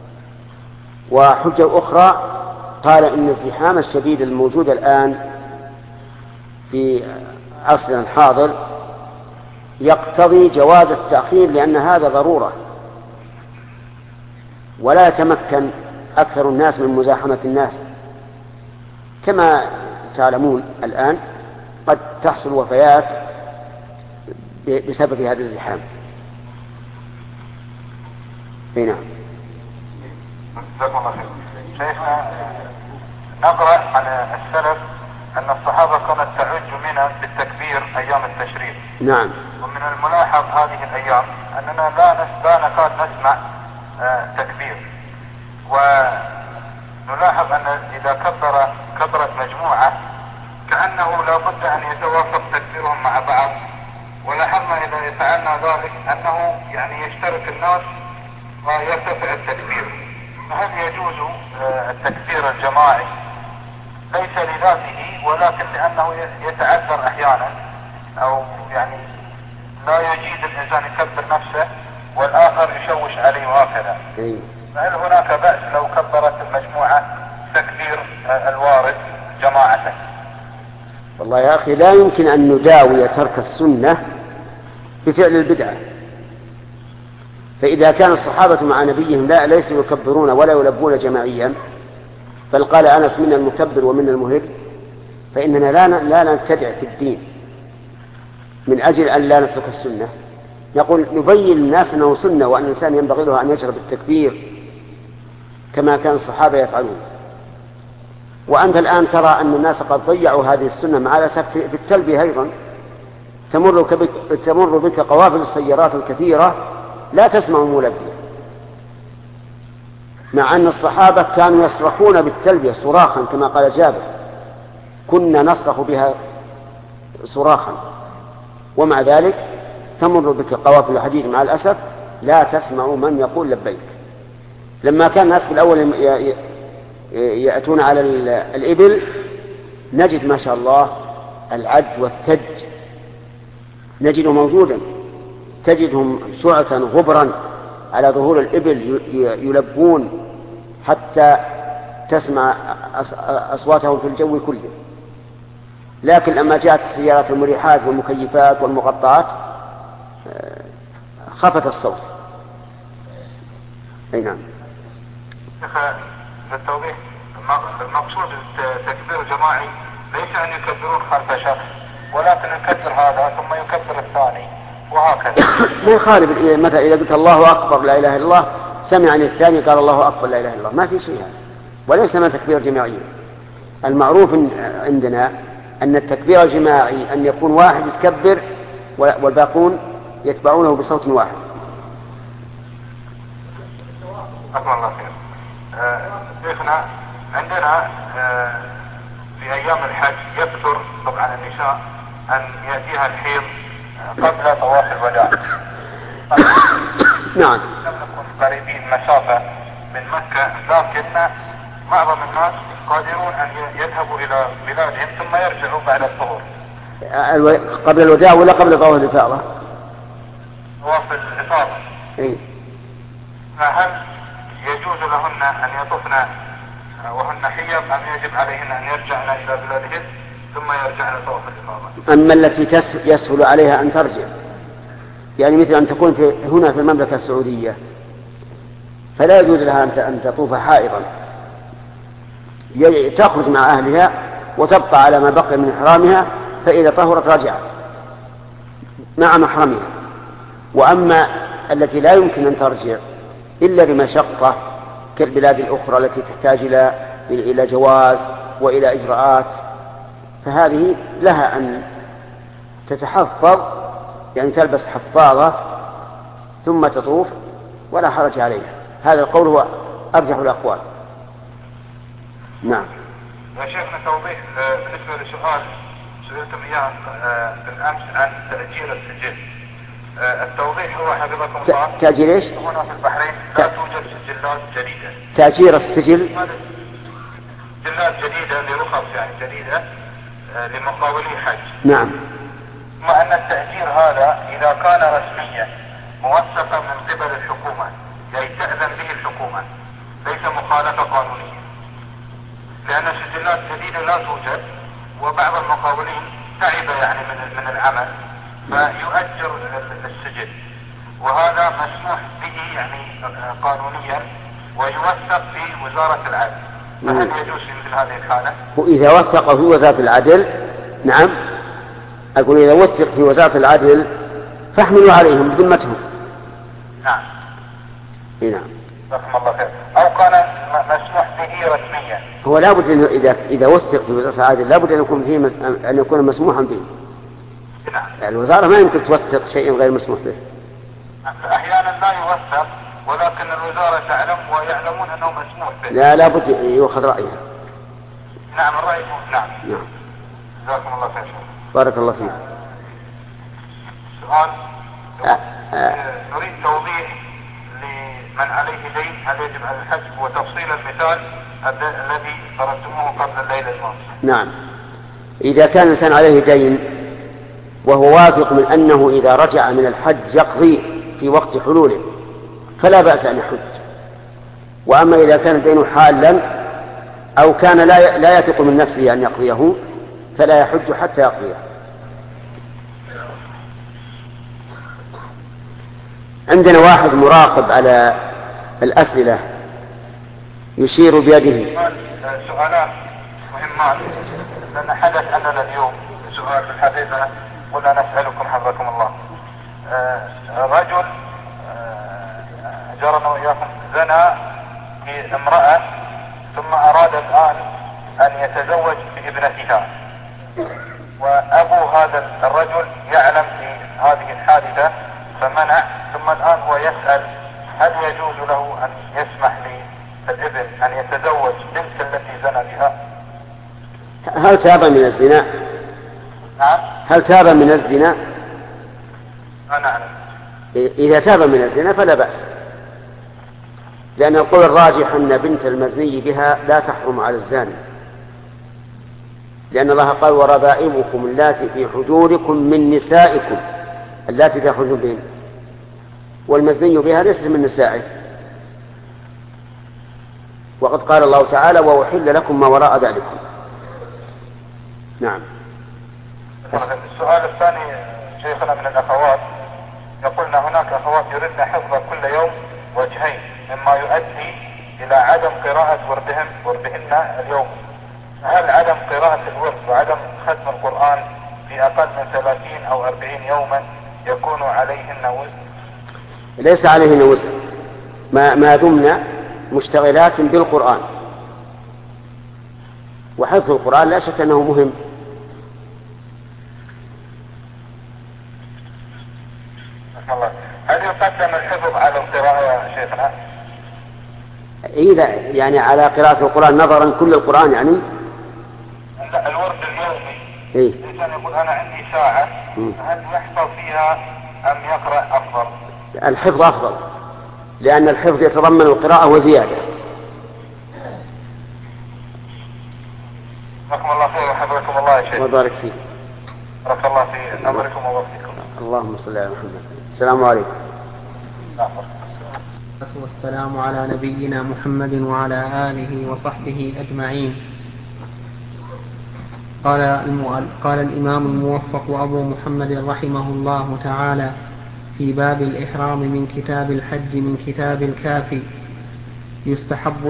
وحجة أخرى قال إن الزحام الشديد الموجود الآن في عصرنا الحاضر يقتضي جواز التأخير، لأن هذا ضرورة، ولا يتمكن أكثر الناس من مزاحمة الناس. كما تعلمون الآن قد تحصل وفيات بسبب هذا الزحام. نعم. جزاكم الله خير. شيخنا نقرأ عن السلف أن الصحابة كانت تعج منى بالتكبير أيام التشريق. نعم. ومن الملاحظ هذه الأيام أننا لا نكاد نسمع تكبير، ونلاحظ أن إذا كبرت مجموعة كأنه لا بد أن يتوافق تكبيرهم مع بعض. ولاحظنا إذا يفعلنا ذلك أنه يعني يشترك الناس ويرتفع التكبير. فهل يجوز التكبير الجماعي ليس لذاته ولكن لأنه يتعذر أحيانا، أو يعني لا يجيد الإنسان يكبر نفسه والآخر يشوش عليه وهكذا؟ فهل هناك بأس لو كبرت المجموعة تكبير الوارد جماعة؟ والله يا أخي لا يمكن أن نداوي ترك السنة بفعل البدعة. فإذا كان الصحابة مع نبيهم ليسوا يكبرون ولا يلبون جماعيا، بل قال أنس منا المكبر ومنا المهل، فإننا لا نبتدع في الدين من أجل أن لا نترك السنة. نقول نبين للناس أنه سنة، وأن الإنسان ينبغي له أن يجرب التكبير كما كان الصحابة يفعلون. وأنت الآن ترى أن الناس قد ضيعوا هذه السنة مع الأسف في التلبية أيضا. تمر بك قوافل السيارات الكثيرة لا تسمع ملبية. مع أن الصحابة كانوا يصرخون بالتلبية صراخا كما قال جابر: كنا نصرخ بها صراخا، ومع ذلك تمر بك قوافل الحديث مع الأسف لا تسمع من يقول لبيك. لما كان الناس في الأول يأتون على الإبل نجد ما شاء الله العد والثج نجده موجودا، تجدهم شعثا غبرا على ظهور الإبل يلبون حتى تسمع أصواتهم في الجو كله. لكن لما جاءت السيارات المريحات والمكيفات والمغطات خفت الصوت. أي نعم. للتوضيح، المقصود تكبير جماعي ليس أن يكبرون خلف شخص، ولكن يكبر هذا ثم يكبر الثاني وهكذا. ما يخالف مثلا إذا قلت الله أكبر لا إله إلا الله سمعني الثاني قال الله أكبر لا إله إلا الله، ما في شيء هذا، وليس من تكبير جماعي. المعروف عندنا أن التكبير الجماعي أن يكون واحد يتكبر والباقون يتبعونه بصوت واحد. أكبر الله خير. شيخنا عندنا في أيام الحج يكثر طبعا النساء أن يأتيها الحيض قبل طواف الوداع. نعم. لم نكن قريبين مسافة من مكة، لكن معظم الناس قادرون أن يذهبوا إلى بلادهم ثم يرجعوا بعد الظهر. قبل الوداع ولا قبل طواف الإفاضة؟ طواف الإفاضة. إيه. فهل يجوز لهن أن يطفن وهن حيض أم يجب عليهن أن يرجعن إلى بلادهن ثم يرجعن طواف الإفاضة؟ أما التي يسهل عليها أن ترجع، يعني مثل أن تكون هنا في المملكة السعودية فلا يجوز لها أن تطوف حائضا، تخرج مع أهلها وتبقى على ما بقي من إحرامها، فإذا طهرت رجعت مع محرمها. وأما التي لا يمكن أن ترجع إلا بمشقة كالبلاد الأخرى التي تحتاج إلى جواز وإلى إجراءات، فهذه لها أن تتحفظ، يعني تلبس حفاظة ثم تطوف ولا حرج عليها. هذا القول هو أرجح الأقوال. نعم. يا شيخنا توضيح بالنسبة لسؤال سئلتم إياه بالأمس عن تأجير السجل. التوضيح هو حفظكم الله تأجير إيش؟ هنا في البحرين لا توجد سجلات جديدة. تأجير السجل؟ سجلات جديدة لرخص يعني جديدة لمقاولي حج. نعم. ثم أن التأجير هذا إذا كان رسميا موثقا من قبل الحكومة، يعني تأذن به الحكومة، ليس مخالفة قانونية، لأن السجلات الجديدة لا توجد، وبعض المقاولين تعب يعني من العمل فيؤجر السجل، وهذا مسموح به يعني قانونيا ويوثق في وزارة العدل. فهل يجوز في مثل هذه الحالة؟ وإذا وثق في وزارة العدل، نعم، أقول إذا وثق في وزارة العدل فاحملوا عليهم بذمتهم. نعم. نعم. جزاكم الله خير. أو كان مسموح به رسميا. هو لابد أنه إذا وثق في وزارة العدل لابد أن يكون فيه أن يكون مسموحا به. نعم. الوزارة ما يمكن توثق شيء غير مسموح به. أحيانا لا يوثق ولكن الوزارة تعلم ويعلمون أنه مسموح به. لا، لابد يؤخذ رأيها. نعم الرأي. نعم. نعم. جزاكم الله خير. بارك الله فيك. سؤال نريد توضيح لمن عليه دين هل يجب على الحج وتفصيل المثال الذي ضربتموه قبل الليلة الماضية. نعم. إذا كان الإنسان عليه دين وهو واثق من أنه إذا رجع من الحج يقضي في وقت حلوله فلا بأس أن يحج. وأما إذا كان الدين حالا أو كان لا يثق من نفسه أن يقضيه فلا يحج حتى يقضيه. عندنا واحد مراقب على الأسئلة يشير بيده. سؤالان مهمان، لأن حدث أننا اليوم سؤال في الحقيقة قلنا نسألكم حفظكم الله. رجل جرنا وإياكم زنى بامرأة ثم أراد الآن أن يتزوج بابنتها، وأبو هذا الرجل يعلم بهذه الحادثة فمنع، ثم الآن هو يسأل هل يجوز له أن يسمح الابن أن يتزوج بنت التي زنى بها؟ هل تاب من الزنا؟ نعم. هل تاب من الزنا؟ نعم. إذا تاب من الزنا فلا بأس، لأن القول الراجح أن بنت المزني بها لا تحرم على الزاني، لأن الله قال وربائبكم اللاتي في حجوركم من نسائكم اللاتي تخرجون بهن، والمزني بها ليست من نسائه. وقد قال الله تعالى وأحل لكم ما وراء ذلكم. نعم. السؤال الثاني شيخنا من الأخوات يقولن هناك أخوات يردن حفظ كل يوم وجهين مما يؤدي إلى عدم قراءة وردهن اليوم، هل عدم قراءة الورد وعدم ختم القرآن في أقل من 30 أو 40 يوما يكون عليهن وزر؟ ليس عليهن وزر ما دمنا مشتغلات بالقرآن، وحفظ القرآن لا شك أنه مهم. هل يقدم الحفظ على القراءة يا شيخنا؟ إذا يعني على قراءة القرآن نظرا كل القرآن يعني؟ لا، الورد اليومي. إيه؟ الإنسان يقول أنا عندي ساعة، هل يحفظ فيها أم يقرأ أفضل؟ الحفظ أفضل، لأن الحفظ يتضمن القراءة وزيادة. جزاكم الله خير وحفظكم الله يا شيخ. وبارك فيك. بارك الله في أمركم ووقتكم. اللهم صل على محمد. السلام عليكم. والسلام على نبينا محمد وعلى آله وصحبه أجمعين. قال الإمام الموفق أبو محمد رحمه الله تعالى في باب الإحرام من كتاب الحج من كتاب الكافي: يستحب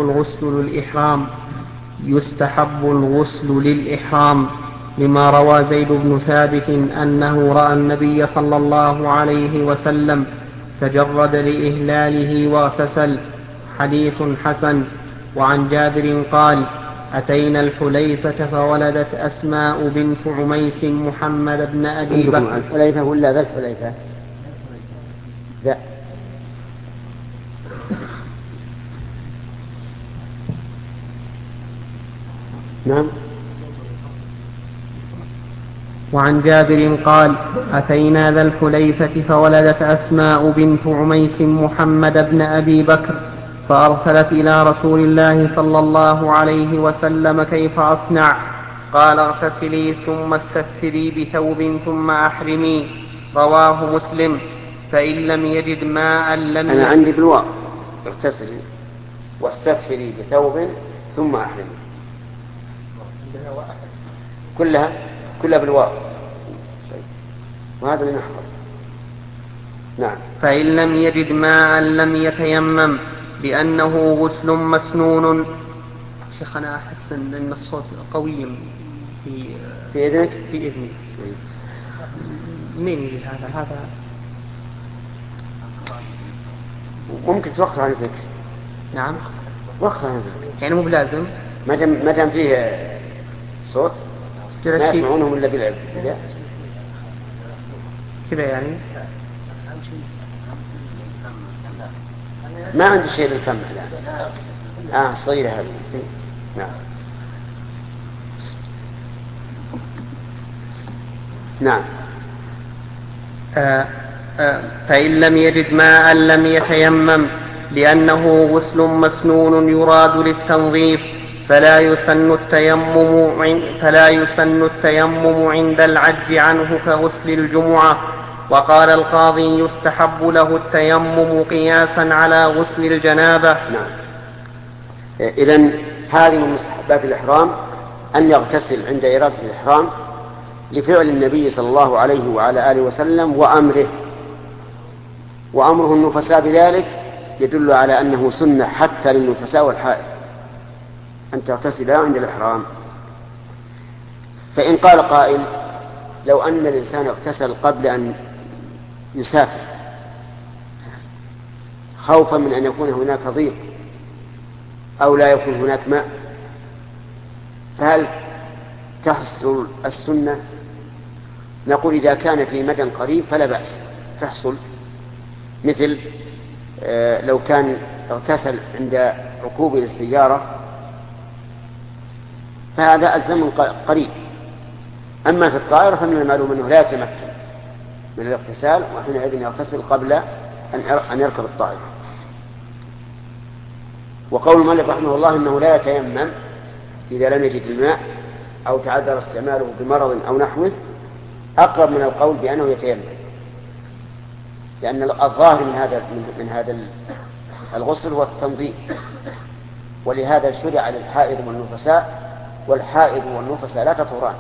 الغسل للإحرام لما روى زيد بن ثابت أنه رأى النبي صلى الله عليه وسلم تجرد لإهلاله واغتسل، حديث حسن. وعن جابر قال: أتينا الحليفة فولدت أسماء بنت عميس محمد بن أبي بكر. الحليفة ولا ذا الحليفة؟ ذا. نعم. وعن جابر قال: أتينا ذا الحليفة فولدت أسماء بنت عميس محمد بن أبي بكر، فأرسلت إلى رسول الله صلى الله عليه وسلم: كيف أصنع؟ قال: اغتسلي ثم استثري بثوب ثم أحرمي. رواه مسلم. فإن لم يجد ماء لم أنا عندي بالواو: اغتسلي واستثري بثوب ثم أحرمي. كلها بالواو. وهذا اللي نحفظ. نعم. فإن لم يجد ماء لم يتيمم لأنه غسل مسنون. شيخ أنا أحس أن الصوت قوي في إذنك؟ في إذني. منين يجي هذا ممكن توقف عن ذلك. نعم، وقف عن ذلك، يعني مو بلازم ما دام فيه صوت ما يسمعونهم إلا بالعب كذا يعني. ما عندي شيء للفم الآن. صغيرة هذه. نعم. نعم. فإن لم يجد ماء لم يتيمم لأنه غسل مسنون يراد للتنظيف، فلا يسن التيمم عند العجز عنه كغسل الجمعة. وقال القاضي: يستحب له التيمم قياسا على غسل الجنابة. نعم. إذن هذه من مستحبات الإحرام أن يغتسل عند إرادة الإحرام لفعل النبي صلى الله عليه وعلى آله وسلم وأمره النفساء بذلك يدل على أنه سنة حتى للنفساء والحائض أن تغتسل عند الإحرام. فإن قال قائل: لو أن الإنسان اغتسل قبل أن يسافر خوفا من أن يكون هناك ضيق أو لا يكون هناك ماء، فهل تحصل السنة؟ نقول: إذا كان في مدى قريب فلا بأس تحصل، مثل لو كان اغتسل عند ركوبه للسيارة فهذا الزمن قريب. أما في الطائرة فمن المعلوم أنه لا يتمكن من الاغتسال، وحينئذ يغتسل قبل أن يركب الطائرة. وقول مالك رحمه الله إنه لا يتيمم إذا لم يجد الماء أو تعذر استعماله بمرض أو نحوه أقرب من القول بأنه يتيمم، لأن الظاهر من هذا الغسل هو التنظيف، ولهذا شرع للحائض والنفساء، والحائض والنفساء لا تطهران،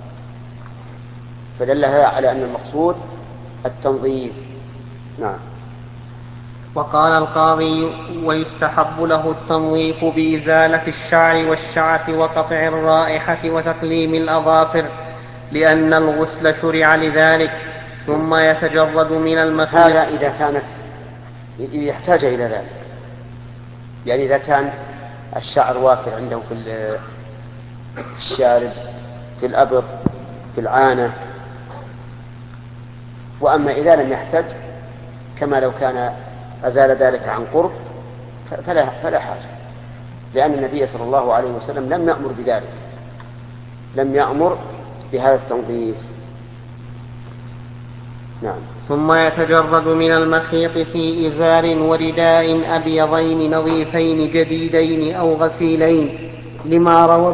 فدل هذا على أن المقصود التنظيف. نعم. وقال القاضي: ويستحب له التنظيف بإزالة الشعر والشعث وقطع الرائحة وتقليم الأظافر، لأن الغسل شرع لذلك، ثم يتجرد من المخيط. هذا إذا كانت يحتاج إلى ذلك، يعني إذا كان الشعر وافر عنده في الشارب، في الأبط، في العانة. وأما إذا لم يحتاج كما لو كان أزال ذلك عن قرب فلا حاجة، لأن النبي صلى الله عليه وسلم لم يأمر بذلك، لم يأمر بهذا التنظيف. نعم. ثم يتجرد من المخيط في إزار ورداء أبيضين نظيفين جديدين أو غسيلين، لما روى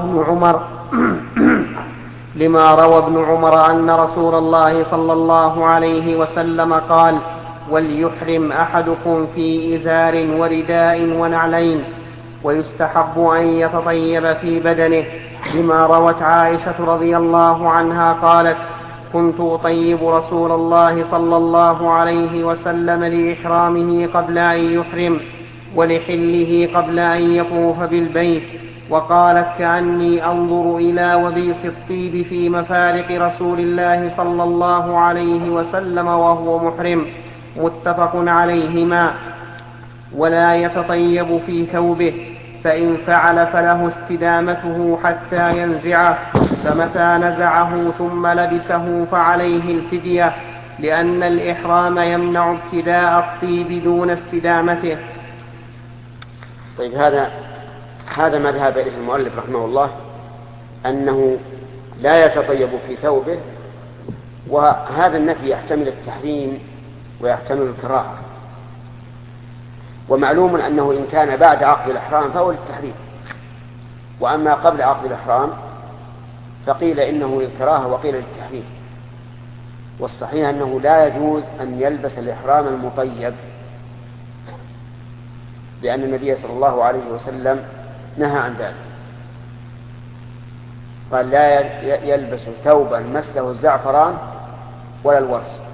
ابن عمر أن رسول الله صلى الله عليه وسلم قال: وليحرم أحدكم في إزار ورداء ونعلين. ويستحب أن يتطيب في بدنه، لما روت عائشة رضي الله عنها قالت: كنت أطيب رسول الله صلى الله عليه وسلم لإحرامه قبل أن يحرم، ولحله قبل أن يطوف بالبيت. وقالت: كأني أنظر إلى وبيص الطيب في مفارق رسول الله صلى الله عليه وسلم وهو محرم. متفق عليهما. ولا يتطيب في ثوبه، فإن فعل فله استدامته حتى ينزعه، فمتى نزعه ثم لبسه فعليه الفدية، لأن الإحرام يمنع ابتداء الطيب دون استدامته. طيب، هذا ما ذهب إليه المؤلف رحمه الله، أنه لا يتطيب في ثوبه، وهذا النفي يحتمل التحريم ويحتمل الكراهة. ومعلوم أنه إن كان بعد عقد الإحرام فهو للتحريم، وأما قبل عقد الإحرام فقيل إنه للكراهة وقيل للتحريم. والصحيح أنه لا يجوز أن يلبس الإحرام المطيب، لأن النبي صلى الله عليه وسلم نهى عن ذلك، قال: لا يلبس ثوبا مسه الزعفران ولا الورس.